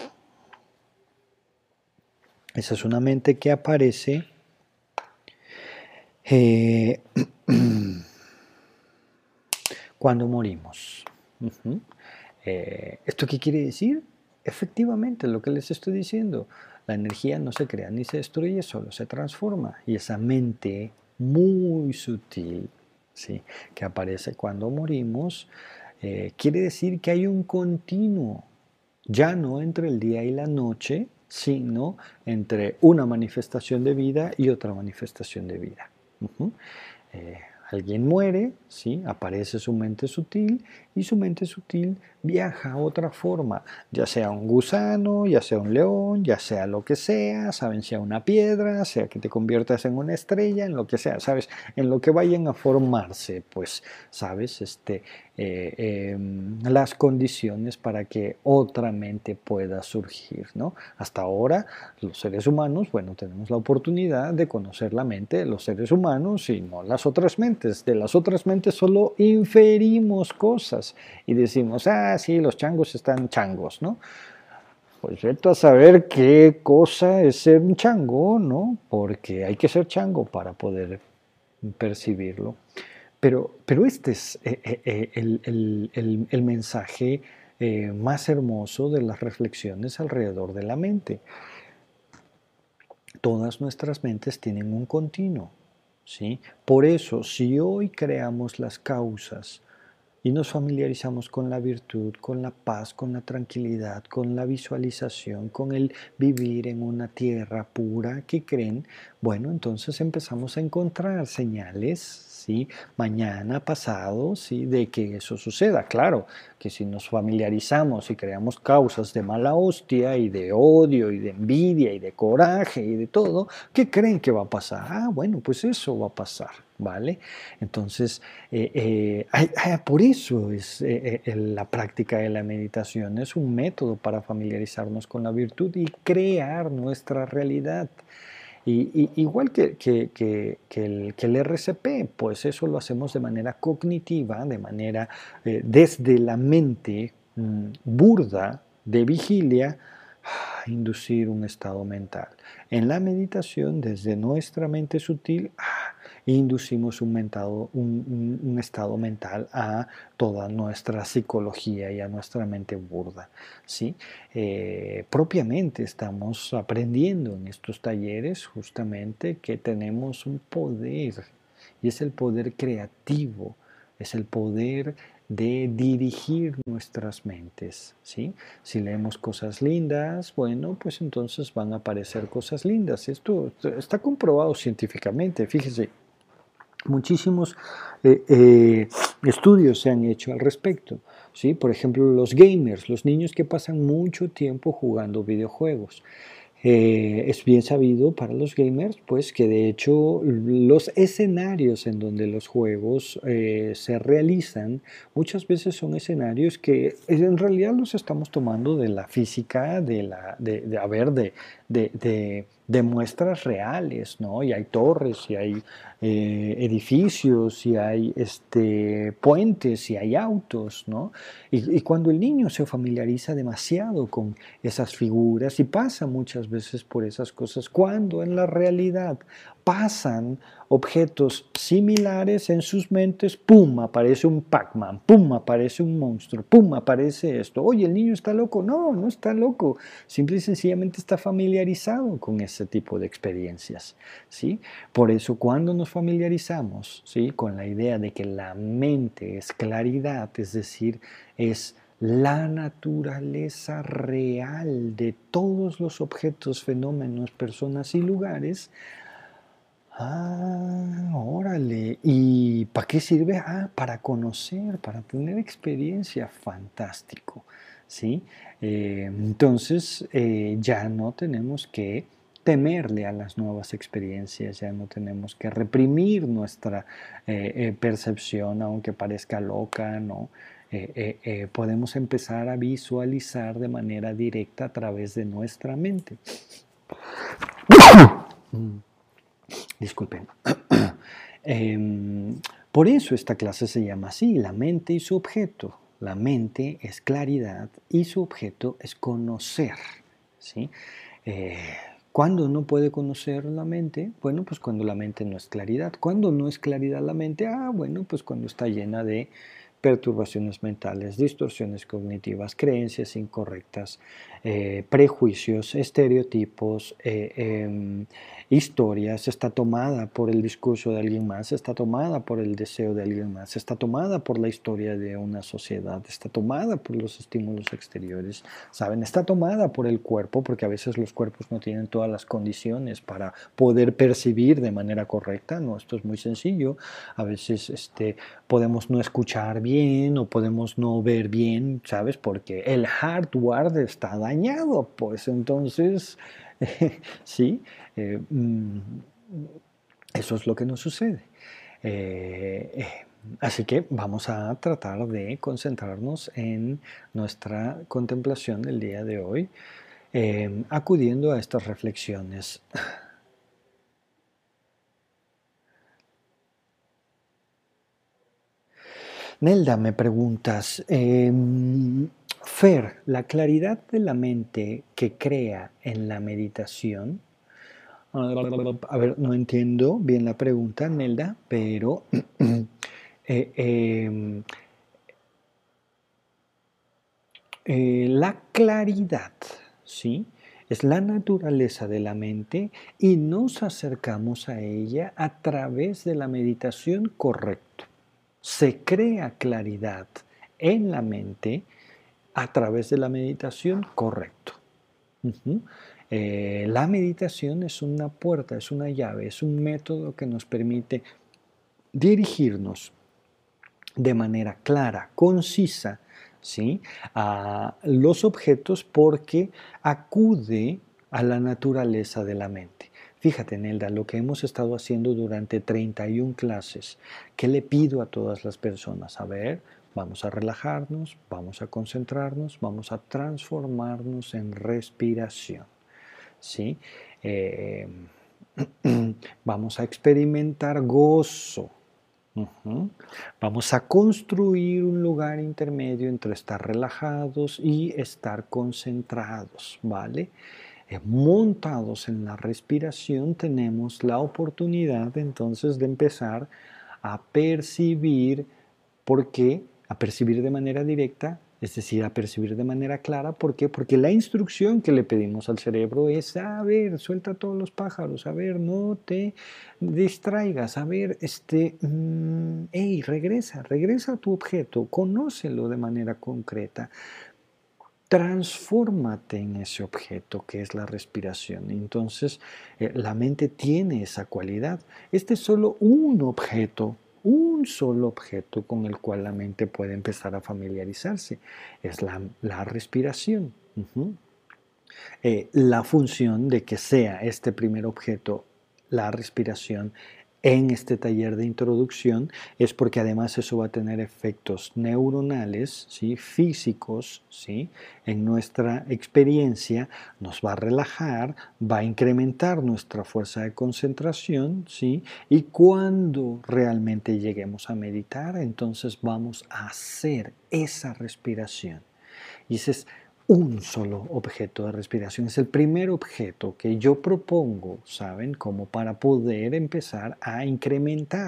Esa es una mente que aparece eh, cuando morimos. Uh-huh. Eh, ¿Esto qué quiere decir? Efectivamente, lo que les estoy diciendo. La energía no se crea ni se destruye, solo se transforma. Y esa mente muy sutil, ¿sí?, que aparece cuando morimos, eh, quiere decir que hay un continuo, ya no entre el día y la noche, sino entre una manifestación de vida y otra manifestación de vida. Uh-huh. eh, Alguien muere, ¿sí? Aparece su mente sutil y su mente sutil viaja a otra forma, ya sea un gusano, ya sea un león, ya sea lo que sea, saben, sea una piedra, sea que te conviertas en una estrella, en lo que sea, ¿sabes? En lo que vayan a formarse, pues, ¿sabes? Este, eh, eh, las condiciones para que otra mente pueda surgir, ¿no? Hasta ahora, los seres humanos, bueno, tenemos la oportunidad de conocer la mente de los seres humanos y no las otras mentes. De las otras mentes solo inferimos cosas y decimos, ah, sí, los changos están changos, ¿no? Pues vete a saber qué cosa es ser un chango, ¿no? Porque hay que ser chango para poder percibirlo. Pero, pero este es eh, eh, eh, el, el- el- el mensaje eh, más hermoso de las reflexiones alrededor de la mente. Todas nuestras mentes tienen un continuo, ¿sí? Por eso, si hoy creamos las causas y nos familiarizamos con la virtud, con la paz, con la tranquilidad, con la visualización, con el vivir en una tierra pura, ¿qué creen? Bueno, entonces empezamos a encontrar señales, ¿sí? Mañana, pasado, ¿sí? De que eso suceda. Claro, que si nos familiarizamos y creamos causas de mala hostia y de odio y de envidia y de coraje y de todo, ¿qué creen que va a pasar? Ah, bueno, pues eso va a pasar, ¿vale? Entonces, eh, eh, ay, ay, por eso es eh, eh, la práctica de la meditación, es un método para familiarizarnos con la virtud y crear nuestra realidad. Y, y, igual que, que, que, que, el, que el R C P, pues eso lo hacemos de manera cognitiva, de manera eh, desde la mente mmm, burda de vigilia, inducir un estado mental. En la meditación, desde nuestra mente sutil, inducimos un, mentado, un, un, un, estado mental a toda nuestra psicología y a nuestra mente burda, ¿sí? Eh, propiamente estamos aprendiendo en estos talleres justamente que tenemos un poder, y es el poder creativo, es el poder de dirigir nuestras mentes, ¿sí? Si leemos cosas lindas, bueno, pues entonces van a aparecer cosas lindas. Esto está comprobado científicamente, fíjese. Muchísimos eh, eh, estudios se han hecho al respecto, ¿sí? Por ejemplo, los gamers, los niños que pasan mucho tiempo jugando videojuegos. Eh, es bien sabido para los gamers, pues que de hecho los escenarios en donde los juegos eh, se realizan muchas veces son escenarios que en realidad los estamos tomando de la física, de la, de, de a ver, de, de, de, de muestras reales, ¿no? Y hay torres, y hay eh, edificios, y hay este, puentes, y hay autos, ¿no? Y, y cuando el niño se familiariza demasiado con esas figuras y pasa muchas veces por esas cosas, cuando en la realidad pasan objetos similares en sus mentes, ¡pum! Aparece un Pac-Man, ¡pum! Aparece un monstruo, ¡pum! Aparece esto. Oye, ¿el niño está loco? No, no está loco. Simple y sencillamente está familiarizado con ese tipo de experiencias, ¿sí? Por eso, cuando nos familiarizamos, ¿sí? Con la idea de que la mente es claridad, es decir, es la naturaleza real de todos los objetos, fenómenos, personas y lugares. Ah, órale. ¿Y para qué sirve? Ah, para conocer, para tener experiencia. Fantástico. ¿Sí? Eh, entonces, eh, ya no tenemos que temerle a las nuevas experiencias, ya no tenemos que reprimir nuestra eh, eh, percepción, aunque parezca loca, ¿no? Eh, eh, eh, podemos empezar a visualizar de manera directa a través de nuestra mente. Disculpen. eh, por eso esta clase se llama así, la mente y su objeto. La mente es claridad y su objeto es conocer, ¿sí? Eh, ¿Cuándo no puede conocer la mente? Bueno, pues cuando la mente no es claridad. ¿Cuándo no es claridad la mente? Ah, bueno, pues cuando está llena de perturbaciones mentales, distorsiones cognitivas, creencias incorrectas, eh, prejuicios, estereotipos, eh, eh, historias, está tomada por el discurso de alguien más, está tomada por el deseo de alguien más, está tomada por la historia de una sociedad, está tomada por los estímulos exteriores, ¿saben? Está tomada por el cuerpo, porque a veces los cuerpos no tienen todas las condiciones para poder percibir de manera correcta, ¿no? Esto es muy sencillo. A veces este, podemos no escuchar bien o podemos no ver bien, ¿sabes? Porque el hardware está dañado, pues entonces, eh, sí, eh, mm, eso es lo que nos sucede. Eh, eh, así que vamos a tratar de concentrarnos en nuestra contemplación del día de hoy, eh, acudiendo a estas reflexiones. Nelda, me preguntas, eh, Fer, la claridad de la mente que crea en la meditación. A ver, no entiendo bien la pregunta, Nelda, pero eh, eh, eh, la claridad, ¿sí? Es la naturaleza de la mente y nos acercamos a ella a través de la meditación, correcto. Se crea claridad en la mente a través de la meditación, correcto. Uh-huh. Eh, la meditación es una puerta, es una llave, es un método que nos permite dirigirnos de manera clara, concisa, ¿sí? A los objetos porque acude a la naturaleza de la mente. Fíjate, Nelda, lo que hemos estado haciendo durante treinta y una clases, ¿qué le pido a todas las personas? A ver, vamos a relajarnos, vamos a concentrarnos, vamos a transformarnos en respiración, ¿sí? Eh, vamos a experimentar gozo. Uh-huh. Vamos a construir un lugar intermedio entre estar relajados y estar concentrados, ¿vale? Eh, montados en la respiración tenemos la oportunidad entonces de empezar a percibir. ¿Por qué? A percibir de manera directa, es decir, a percibir de manera clara. ¿Por qué? Porque la instrucción que le pedimos al cerebro es, a ver, suelta todos los pájaros, a ver, no te distraigas, a ver, este, mmm, hey, regresa, regresa a tu objeto, conócelo de manera concreta. Transfórmate en ese objeto que es la respiración. Entonces, eh, la mente tiene esa cualidad. Este es solo un objeto, un solo objeto con el cual la mente puede empezar a familiarizarse. Es la, la respiración. Uh-huh. Eh, la función de que sea este primer objeto, la respiración, en este taller de introducción es porque además eso va a tener efectos neuronales, ¿sí? Físicos, ¿sí? En nuestra experiencia, nos va a relajar, va a incrementar nuestra fuerza de concentración, ¿sí? Y cuando realmente lleguemos a meditar, entonces vamos a hacer esa respiración. Y ese es un solo objeto de respiración. Es el primer objeto que yo propongo, ¿saben? Como para poder empezar a incrementar.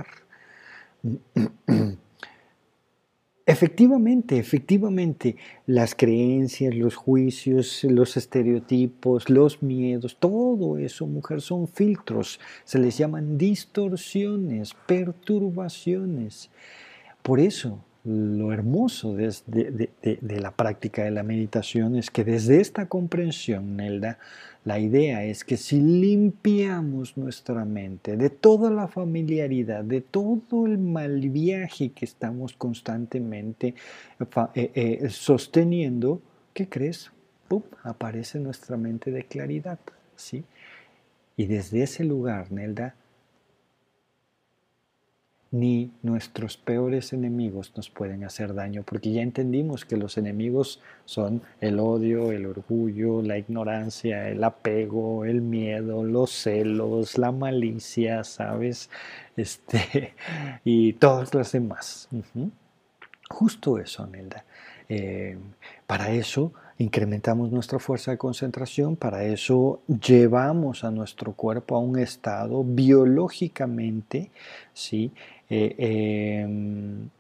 Efectivamente, efectivamente, las creencias, los juicios, los estereotipos, los miedos, todo eso, mujer, son filtros. Se les llaman distorsiones, perturbaciones. Por eso, lo hermoso de, de, de, de, la práctica de la meditación es que desde esta comprensión, Nelda, la idea es que si limpiamos nuestra mente de toda la familiaridad, de todo el mal viaje que estamos constantemente eh, eh, sosteniendo, ¿qué crees? ¡Pum! Aparece nuestra mente de claridad, ¿sí? Y desde ese lugar, Nelda, ni nuestros peores enemigos nos pueden hacer daño, porque ya entendimos que los enemigos son el odio, el orgullo, la ignorancia, el apego, el miedo, los celos, la malicia, ¿sabes? Este, y todas las demás. Uh-huh. Justo eso, Nelda. Eh, para eso incrementamos nuestra fuerza de concentración, para eso llevamos a nuestro cuerpo a un estado biológicamente, ¿sí? Eh, eh,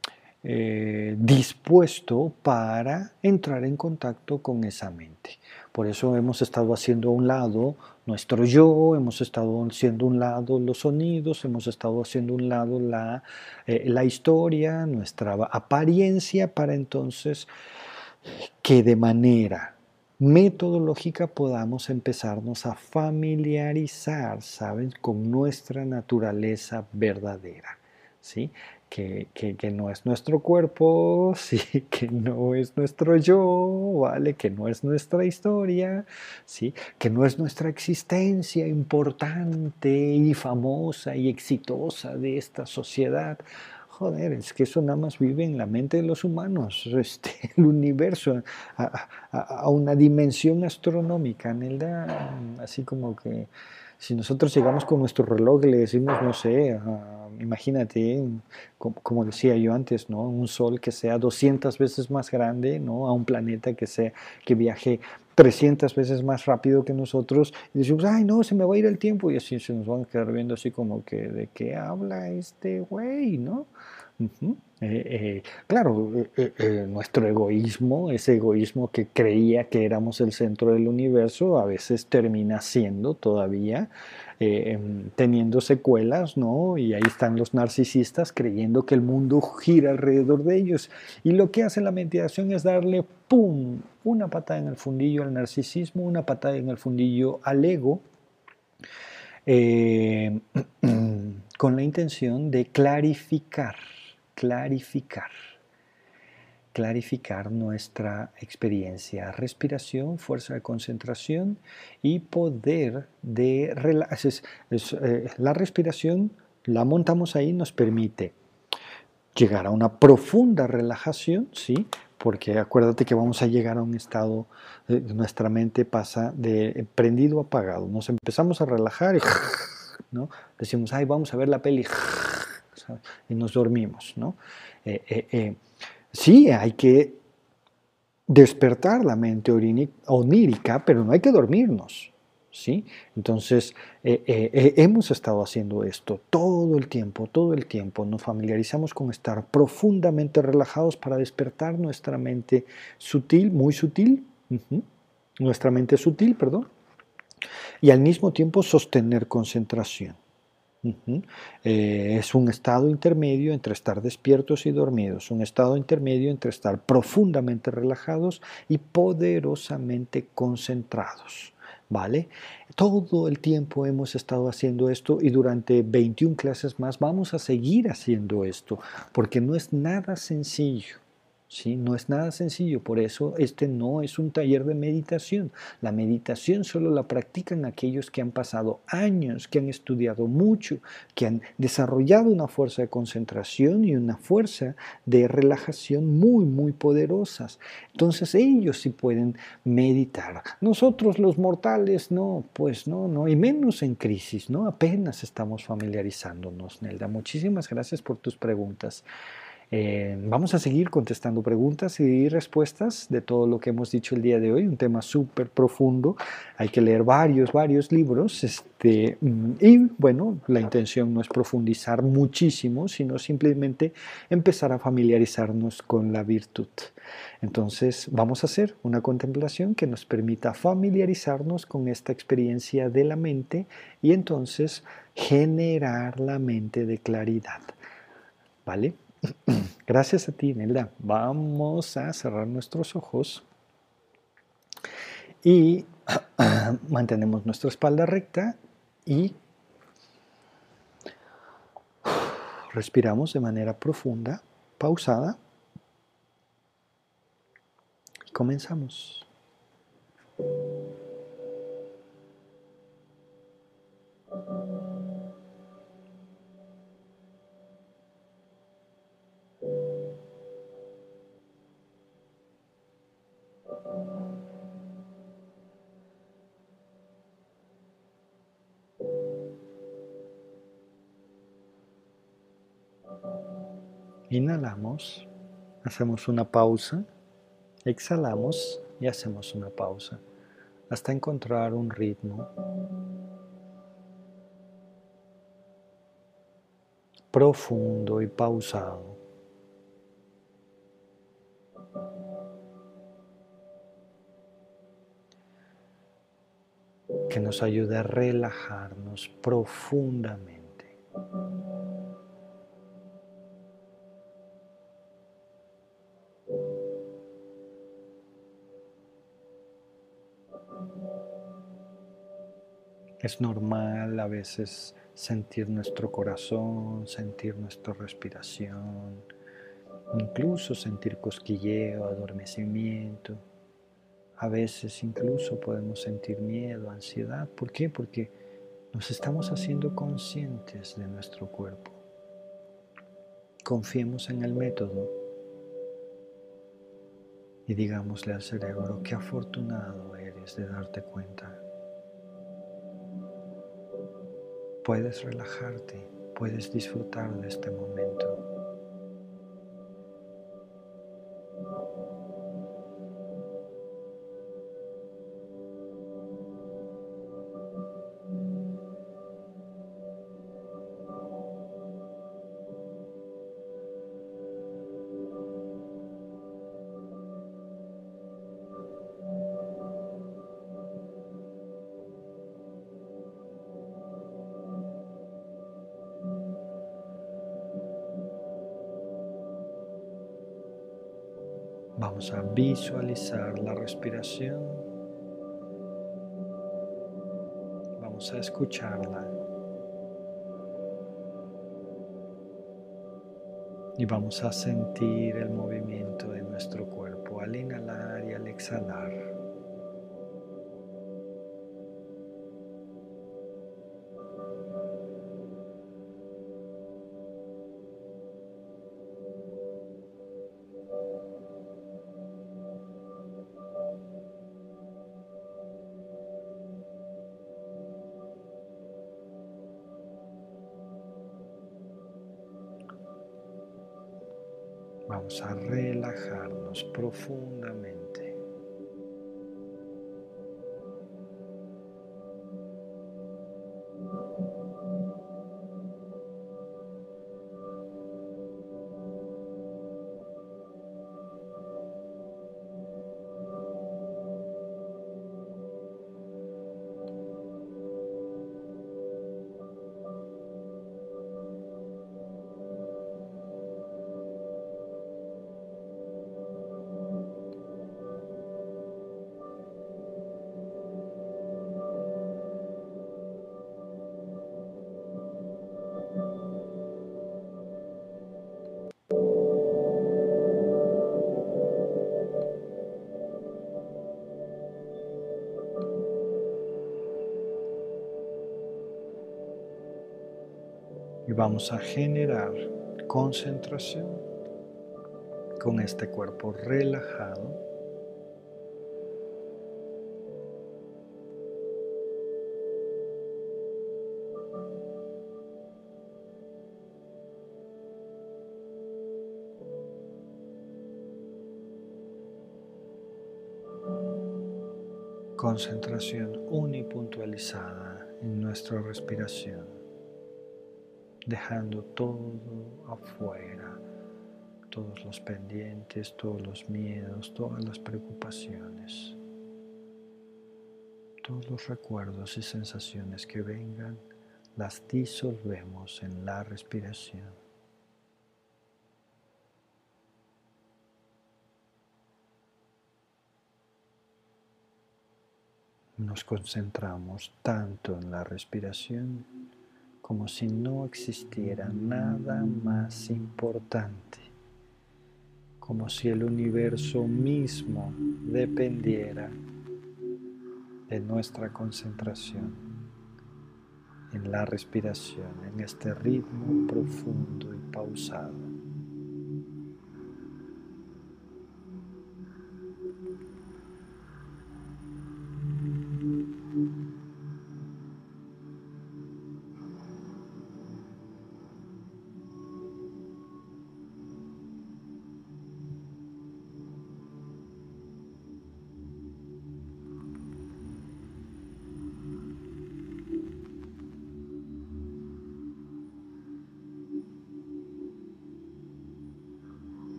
eh, dispuesto para entrar en contacto con esa mente. Por eso hemos estado haciendo a un lado nuestro yo, hemos estado haciendo a un lado los sonidos, hemos estado haciendo a un lado la, eh, la historia, nuestra apariencia, para entonces que de manera metodológica podamos empezarnos a familiarizar, ¿saben?, con nuestra naturaleza verdadera, ¿sí? Que, que, que no es nuestro cuerpo, ¿sí? Que no es nuestro yo, ¿vale? Que no es nuestra historia, ¿sí? Que no es nuestra existencia importante y famosa y exitosa de esta sociedad. Joder, es que eso nada más vive en la mente de los humanos, este, el universo, a, a, a una dimensión astronómica, Nelda, así como que si nosotros llegamos con nuestro reloj y le decimos, no sé, uh, imagínate, como, como, decía yo antes, ¿no?, un sol que sea doscientas veces más grande, ¿no?, a un planeta que, sea, que viaje trescientas veces más rápido que nosotros, y decimos, ay, no, se me va a ir el tiempo, y así se nos van a quedar viendo así como que, ¿de qué habla este güey?, ¿no? Uh-huh. Eh, eh, claro, eh, eh, nuestro egoísmo, ese egoísmo que creía que éramos el centro del universo, a veces termina siendo todavía, eh, teniendo secuelas, ¿no? Y ahí están los narcisistas creyendo que el mundo gira alrededor de ellos. Y lo que hace la meditación es darle, ¡pum!, una patada en el fundillo al narcisismo, una patada en el fundillo al ego, eh, con la intención de clarificar clarificar, clarificar nuestra experiencia, respiración, fuerza de concentración y poder de relajar. Eh, la respiración la montamos ahí, nos permite llegar a una profunda relajación, ¿sí? Porque acuérdate que vamos a llegar a un estado, eh, nuestra mente pasa de prendido a apagado, nos empezamos a relajar y, ¿no?, decimos, ay, vamos a ver la peli, y nos dormimos, ¿no? Eh, eh, eh, sí, hay que despertar la mente onírica, pero no hay que dormirnos, ¿sí? Entonces, eh, eh, eh, hemos estado haciendo esto todo el tiempo, todo el tiempo. Nos familiarizamos con estar profundamente relajados para despertar nuestra mente sutil, muy sutil, uh-huh, nuestra mente sutil, perdón, y al mismo tiempo sostener concentración. Uh-huh. Eh, es un estado intermedio entre estar despiertos y dormidos, un estado intermedio entre estar profundamente relajados y poderosamente concentrados, ¿vale? Todo el tiempo hemos estado haciendo esto y durante veintiuna clases más vamos a seguir haciendo esto, porque no es nada sencillo. ¿Sí? No es nada sencillo, por eso este no es un taller de meditación. La meditación solo la practican aquellos que han pasado años, que han estudiado mucho, que han desarrollado una fuerza de concentración y una fuerza de relajación muy, muy poderosas. Entonces ellos sí pueden meditar. Nosotros los mortales no, pues no, no, y menos en crisis, ¿no? Apenas estamos familiarizándonos, Nelda. Muchísimas gracias por tus preguntas. Eh, vamos a seguir contestando preguntas y respuestas de todo lo que hemos dicho el día de hoy, un tema súper profundo, hay que leer varios, varios libros, este, y bueno, la intención no es profundizar muchísimo, sino simplemente empezar a familiarizarnos con la virtud. Entonces vamos a hacer una contemplación que nos permita familiarizarnos con esta experiencia de la mente y entonces generar la mente de claridad, ¿vale? Gracias a ti, Nelda. Vamos a cerrar nuestros ojos y mantenemos nuestra espalda recta y respiramos de manera profunda, pausada y comenzamos. Inhalamos, hacemos una pausa, exhalamos y hacemos una pausa hasta encontrar un ritmo profundo y pausado. que nos ayude a relajarnos profundamente. Es normal a veces sentir nuestro corazón, sentir nuestra respiración, incluso sentir cosquilleo, adormecimiento. A veces incluso podemos sentir miedo, ansiedad. ¿Por qué? Porque nos estamos haciendo conscientes de nuestro cuerpo. Confiemos en el método y digámosle al cerebro, qué afortunado eres de darte cuenta. Puedes relajarte, puedes disfrutar de este momento. Vamos a visualizar la respiración. Vamos a escucharla. Y vamos a sentir el movimiento de nuestro cuerpo al inhalar y al exhalar. Vamos a relajarnos profundamente. Y vamos a generar concentración con este cuerpo relajado. Concentración unipuntualizada en nuestra respiración, dejando todo afuera, todos los pendientes, todos los miedos, todas las preocupaciones, todos los recuerdos y sensaciones que vengan, las disolvemos en la respiración. Nos concentramos tanto en la respiración como si no existiera nada más importante, como si el universo mismo dependiera de nuestra concentración en la respiración, en este ritmo profundo y pausado.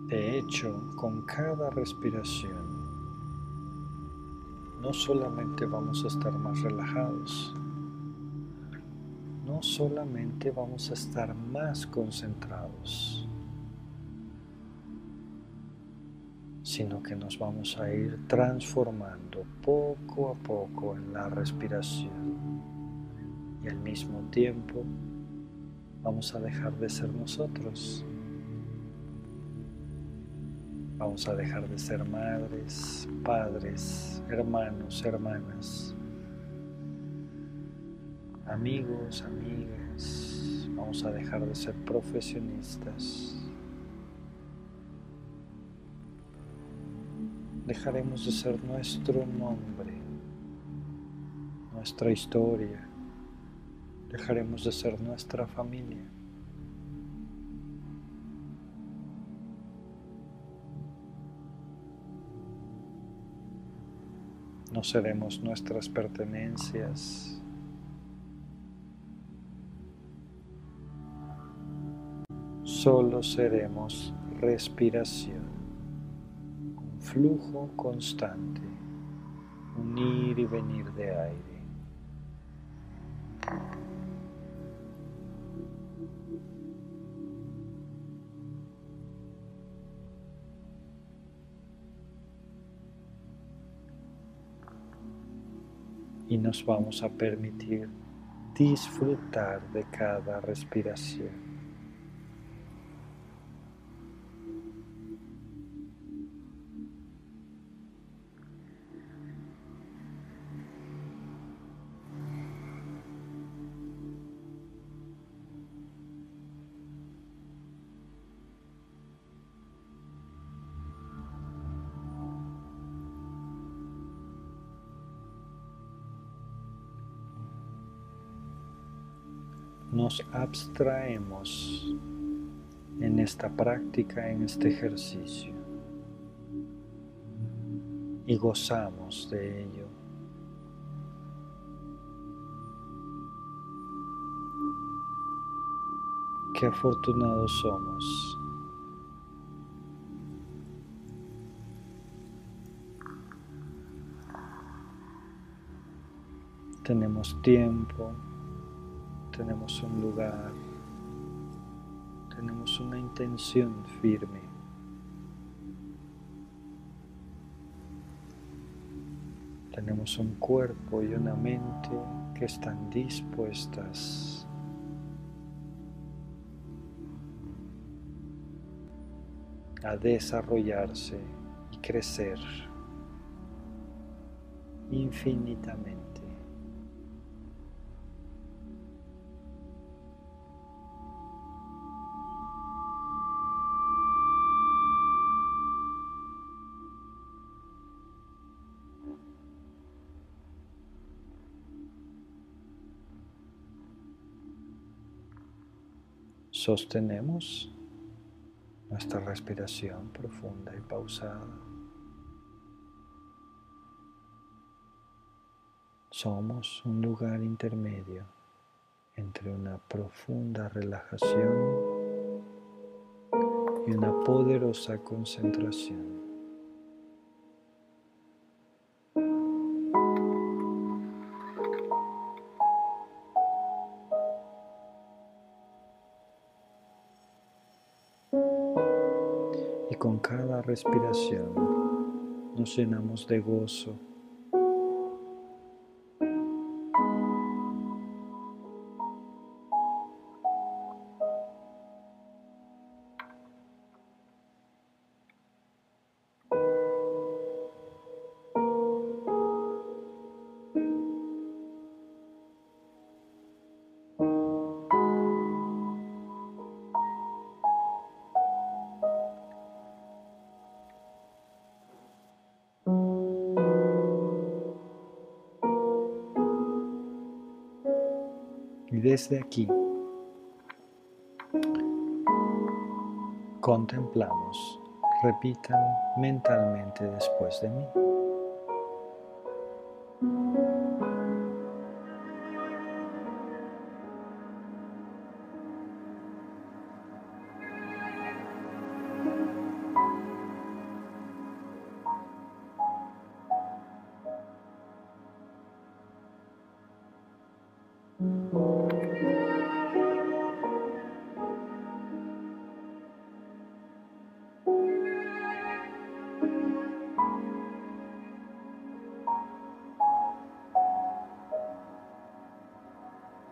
De hecho, con cada respiración, no solamente vamos a estar más relajados, no solamente vamos a estar más concentrados, sino que nos vamos a ir transformando poco a poco en la respiración y al mismo tiempo vamos a dejar de ser nosotros. Vamos a dejar de ser madres, padres, hermanos, hermanas, amigos, amigas. Vamos a dejar de ser profesionistas. Dejaremos de ser nuestro nombre, nuestra historia. Dejaremos de ser nuestra familia. No seremos nuestras pertenencias. Solo seremos respiración, un flujo constante, un ir y venir de aire. Y nos vamos a permitir disfrutar de cada respiración. Nos abstraemos en esta práctica, en este ejercicio, y gozamos de ello. Qué afortunados somos. Tenemos tiempo, tenemos un lugar, tenemos una intención firme. Tenemos un cuerpo y una mente que están dispuestas a desarrollarse y crecer infinitamente. Sostenemos nuestra respiración profunda y pausada. Somos un lugar intermedio entre una profunda relajación y una poderosa concentración. Y con cada respiración nos llenamos de gozo. Y desde aquí contemplamos, repitan mentalmente después de mí.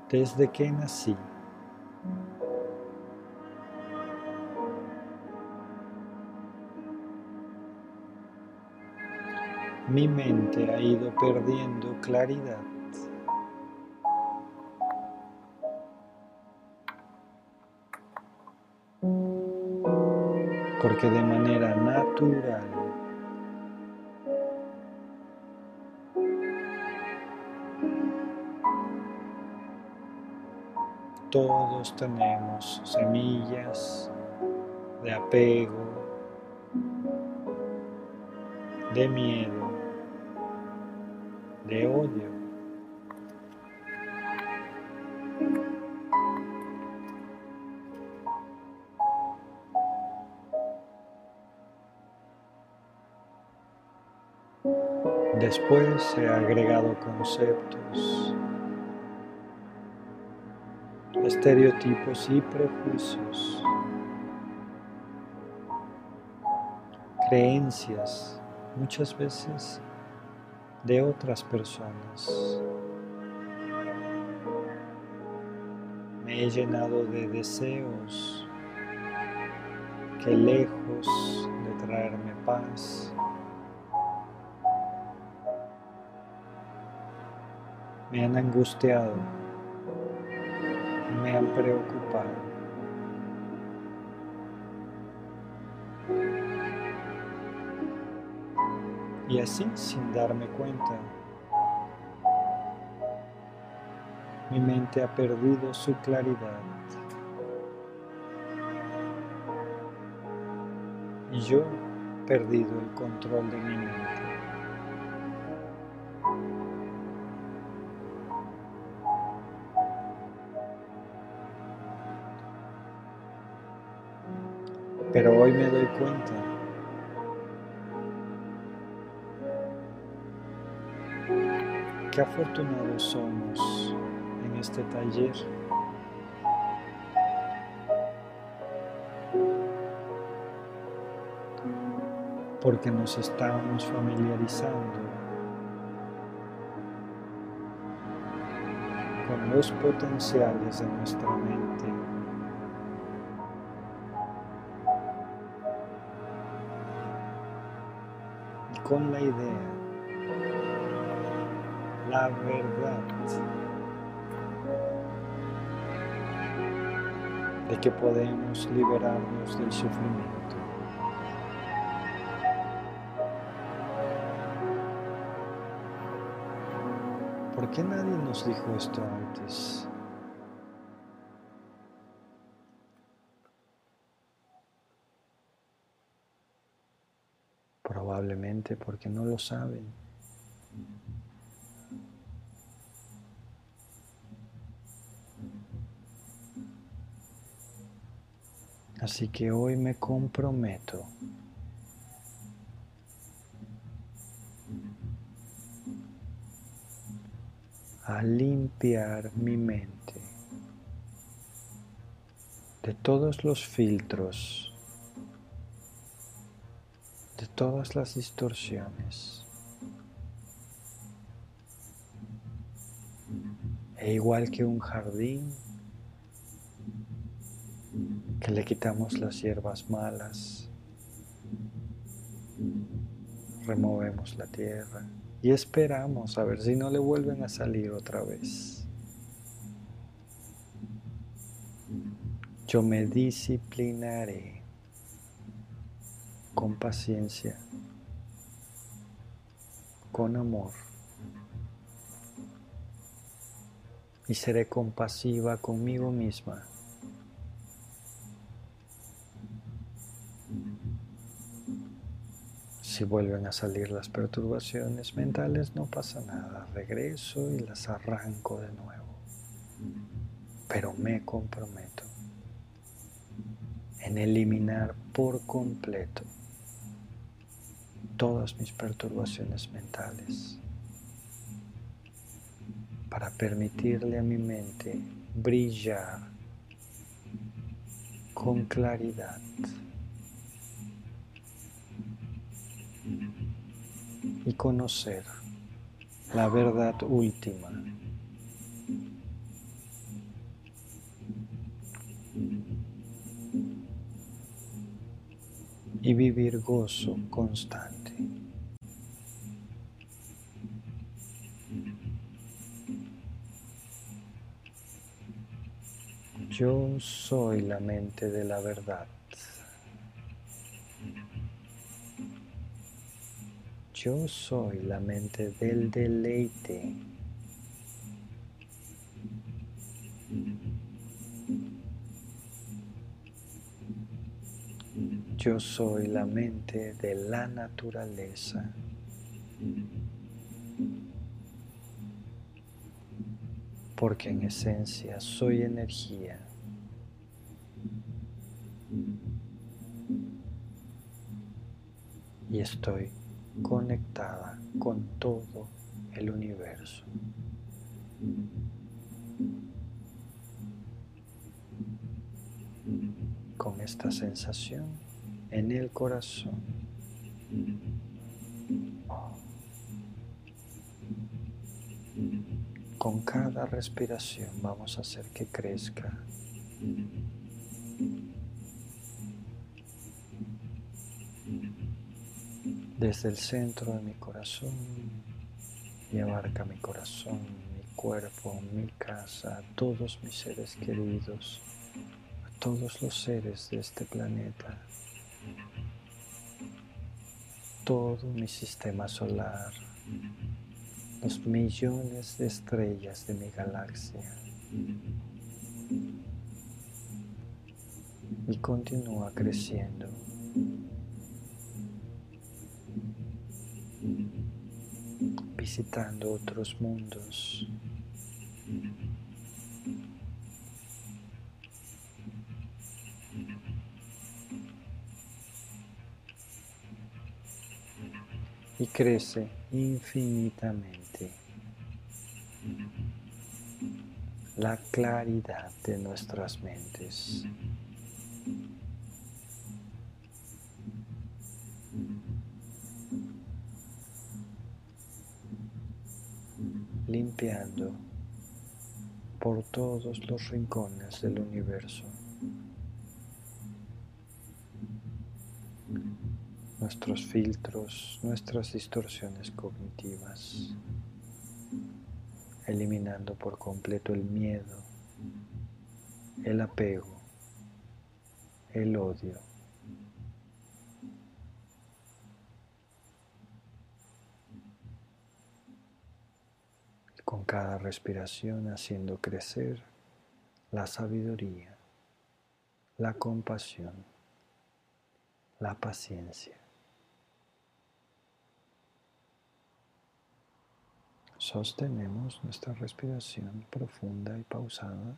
Desde que nací, mi mente ha ido perdiendo claridad, porque de manera natural todos tenemos semillas de apego, de miedo, de odio. Después se han agregado conceptos, estereotipos y prejuicios, creencias, muchas veces de otras personas. Me he llenado de deseos que, lejos de traerme paz, me han angustiado, me han preocupado. Y así, sin darme cuenta, mi mente ha perdido su claridad. Y yo he perdido el control de mi mente. Pero hoy me doy cuenta qué afortunados somos en este taller, porque nos estamos familiarizando con los potenciales de nuestra mente, y con la idea, la verdad de que podemos liberarnos del sufrimiento. ¿Por qué nadie nos dijo esto antes? Probablemente porque no lo saben. Así que hoy me comprometo a limpiar mi mente de todos los filtros, de todas las distorsiones. E igual que un jardín, que le quitamos las hierbas malas, removemos la tierra y esperamos a ver si no le vuelven a salir otra vez. Yo me disciplinaré con paciencia, con amor, y seré compasiva conmigo misma. Si vuelven a salir las perturbaciones mentales, no pasa nada, regreso y las arranco de nuevo. Pero me comprometo en eliminar por completo todas mis perturbaciones mentales para permitirle a mi mente brillar con claridad y conocer la verdad última y vivir gozo constante. Yo soy la mente de la verdad. Yo soy la mente del deleite. Yo soy la mente de la naturaleza. Porque en esencia soy energía. Y estoy conectada con todo el universo. Con esta sensación en el corazón, con cada respiración vamos a hacer que crezca. Desde el centro de mi corazón y abarca mi corazón, mi cuerpo, mi casa, a todos mis seres queridos, a todos los seres de este planeta, todo mi sistema solar, los millones de estrellas de mi galaxia. Y continúa creciendo. Visitando otros mundos. Y crece infinitamente la claridad de nuestras mentes. Limpiando por todos los rincones del universo nuestros filtros, nuestras distorsiones cognitivas, eliminando por completo el miedo, el apego, el odio. Con cada respiración haciendo crecer la sabiduría, la compasión, la paciencia. Sostenemos nuestra respiración profunda y pausada.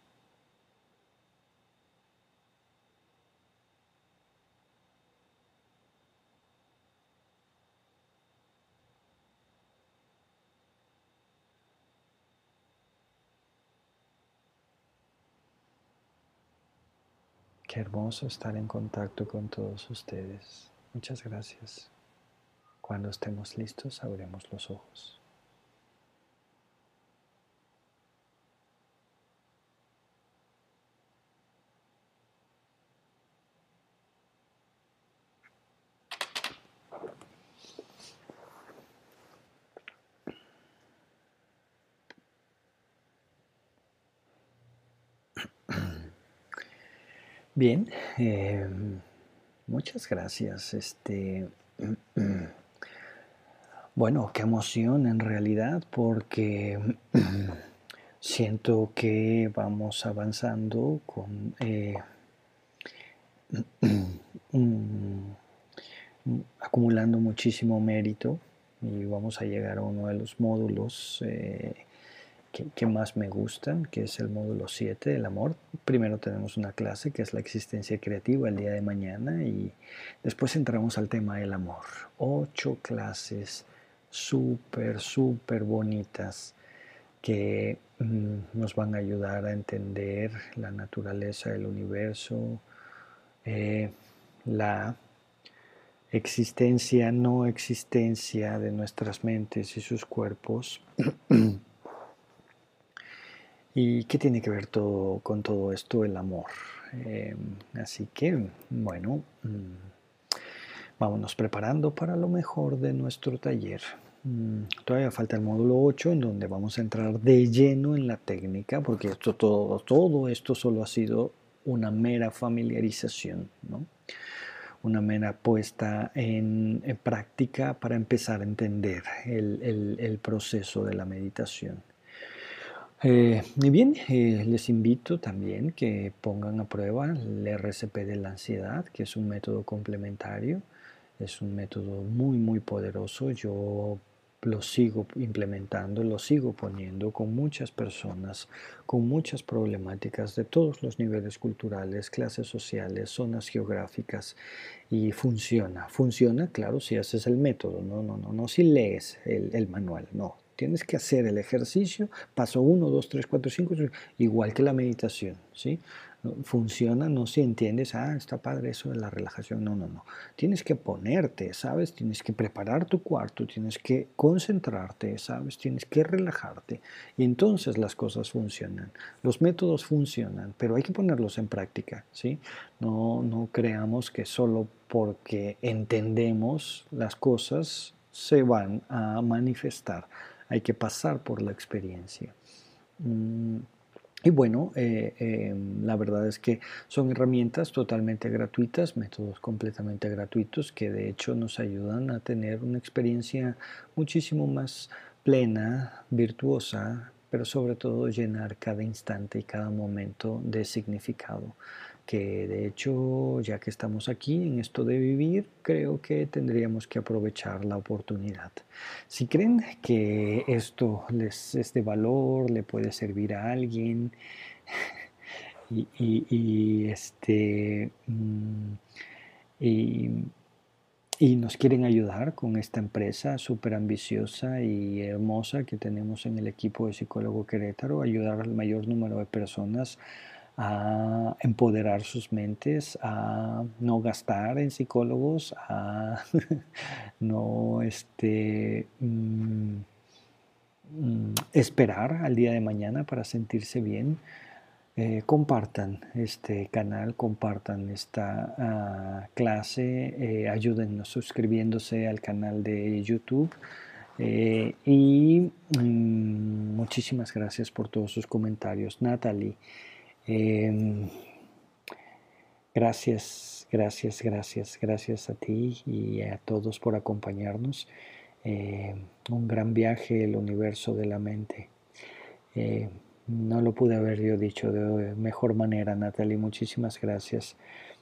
Qué hermoso estar en contacto con todos ustedes. Muchas gracias. Cuando estemos listos, abriremos los ojos. Bien, eh, muchas gracias. Este, bueno, qué emoción en realidad, porque siento que vamos avanzando con eh, acumulando muchísimo mérito y vamos a llegar a uno de los módulos eh, que, que más me gustan, que es el módulo siete, el amor. Primero tenemos una clase que es la existencia creativa el día de mañana y después entramos al tema del amor. Ocho clases súper, súper bonitas que mm, nos van a ayudar a entender la naturaleza del universo, eh, la existencia, no existencia de nuestras mentes y sus cuerpos. ¿Y qué tiene que ver todo con todo esto? El amor. Eh, así que, bueno, Vámonos preparando para lo mejor de nuestro taller. Mm, Todavía falta el módulo ocho, en donde vamos a entrar de lleno en la técnica, porque esto, todo, todo esto solo ha sido una mera familiarización, ¿no? Una mera puesta en, en práctica para empezar a entender el, el- el proceso de la meditación. Eh, y bien, eh, les invito también que pongan a prueba el R C P de la ansiedad, que es un método complementario, es un método muy, muy poderoso. Yo lo sigo implementando, lo sigo poniendo con muchas personas, con muchas problemáticas de todos los niveles culturales, clases sociales, zonas geográficas, y funciona. Funciona, claro, si haces el método, no, no, no, no si lees el, el manual, no. Tienes que hacer el ejercicio, paso uno, dos, tres, cuatro, cinco, igual que la meditación, ¿sí? Funciona, no si entiendes, ah, está padre eso de la relajación, no, no, no. Tienes que ponerte, ¿sabes? Tienes que preparar tu cuarto, tienes que concentrarte, ¿sabes? Tienes que relajarte y entonces las cosas funcionan. Los métodos funcionan, pero hay que ponerlos en práctica, ¿sí? No, no creamos que solo porque entendemos las cosas se van a manifestar. Hay que pasar por la experiencia. Mm, Y bueno, eh, eh, la verdad es que son herramientas totalmente gratuitas, métodos completamente gratuitos que de hecho nos ayudan a tener una experiencia muchísimo más plena, virtuosa, pero sobre todo llenar cada instante y cada momento de significado, que de hecho, ya que estamos aquí en esto de vivir, creo que tendríamos que aprovechar la oportunidad. Si creen que esto les es de valor, le puede servir a alguien y, y- y, este, mm, y, y nos quieren ayudar con esta empresa súper ambiciosa y hermosa que tenemos en el equipo de Psicólogo Querétaro, ayudar al mayor número de personas a empoderar sus mentes, a no gastar en psicólogos, a no este, mm, mm, esperar al día de mañana para sentirse bien. Eh, compartan este canal, compartan esta ah, clase, eh, ayúdennos suscribiéndose al canal de YouTube. Eh, y mm, muchísimas gracias por todos sus comentarios, Natalie. em, Gracias, gracias, gracias, gracias a ti y a todos por acompañarnos. Eh, un gran viaje, el universo de la mente. Eh, no lo pude haber yo dicho de mejor manera, Natalie. Muchísimas gracias.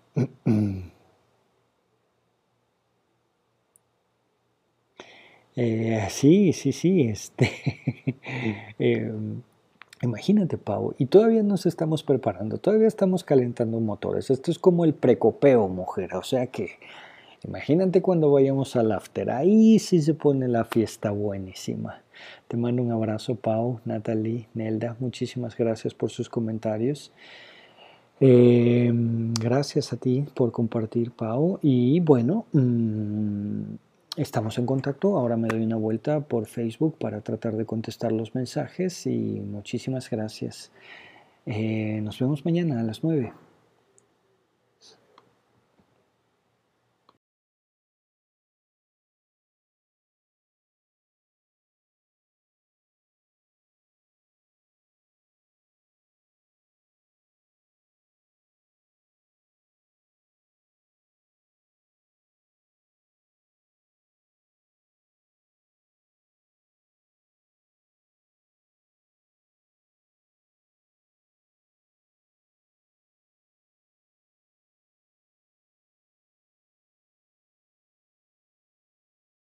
Eh, sí, sí, sí. Este, eh, imagínate, Pau. Y todavía nos estamos preparando, todavía estamos calentando motores. Esto es como el precopeo, mujer. O sea que imagínate cuando vayamos al after. Ahí sí se pone la fiesta buenísima. Te mando un abrazo, Pau, Natalie, Nelda. Muchísimas gracias por sus comentarios. Eh, gracias a ti por compartir, Pau. Y bueno, mmm, estamos en contacto. Ahora me doy una vuelta por Facebook para tratar de contestar los mensajes y muchísimas gracias. Eh, nos vemos mañana a las nueve.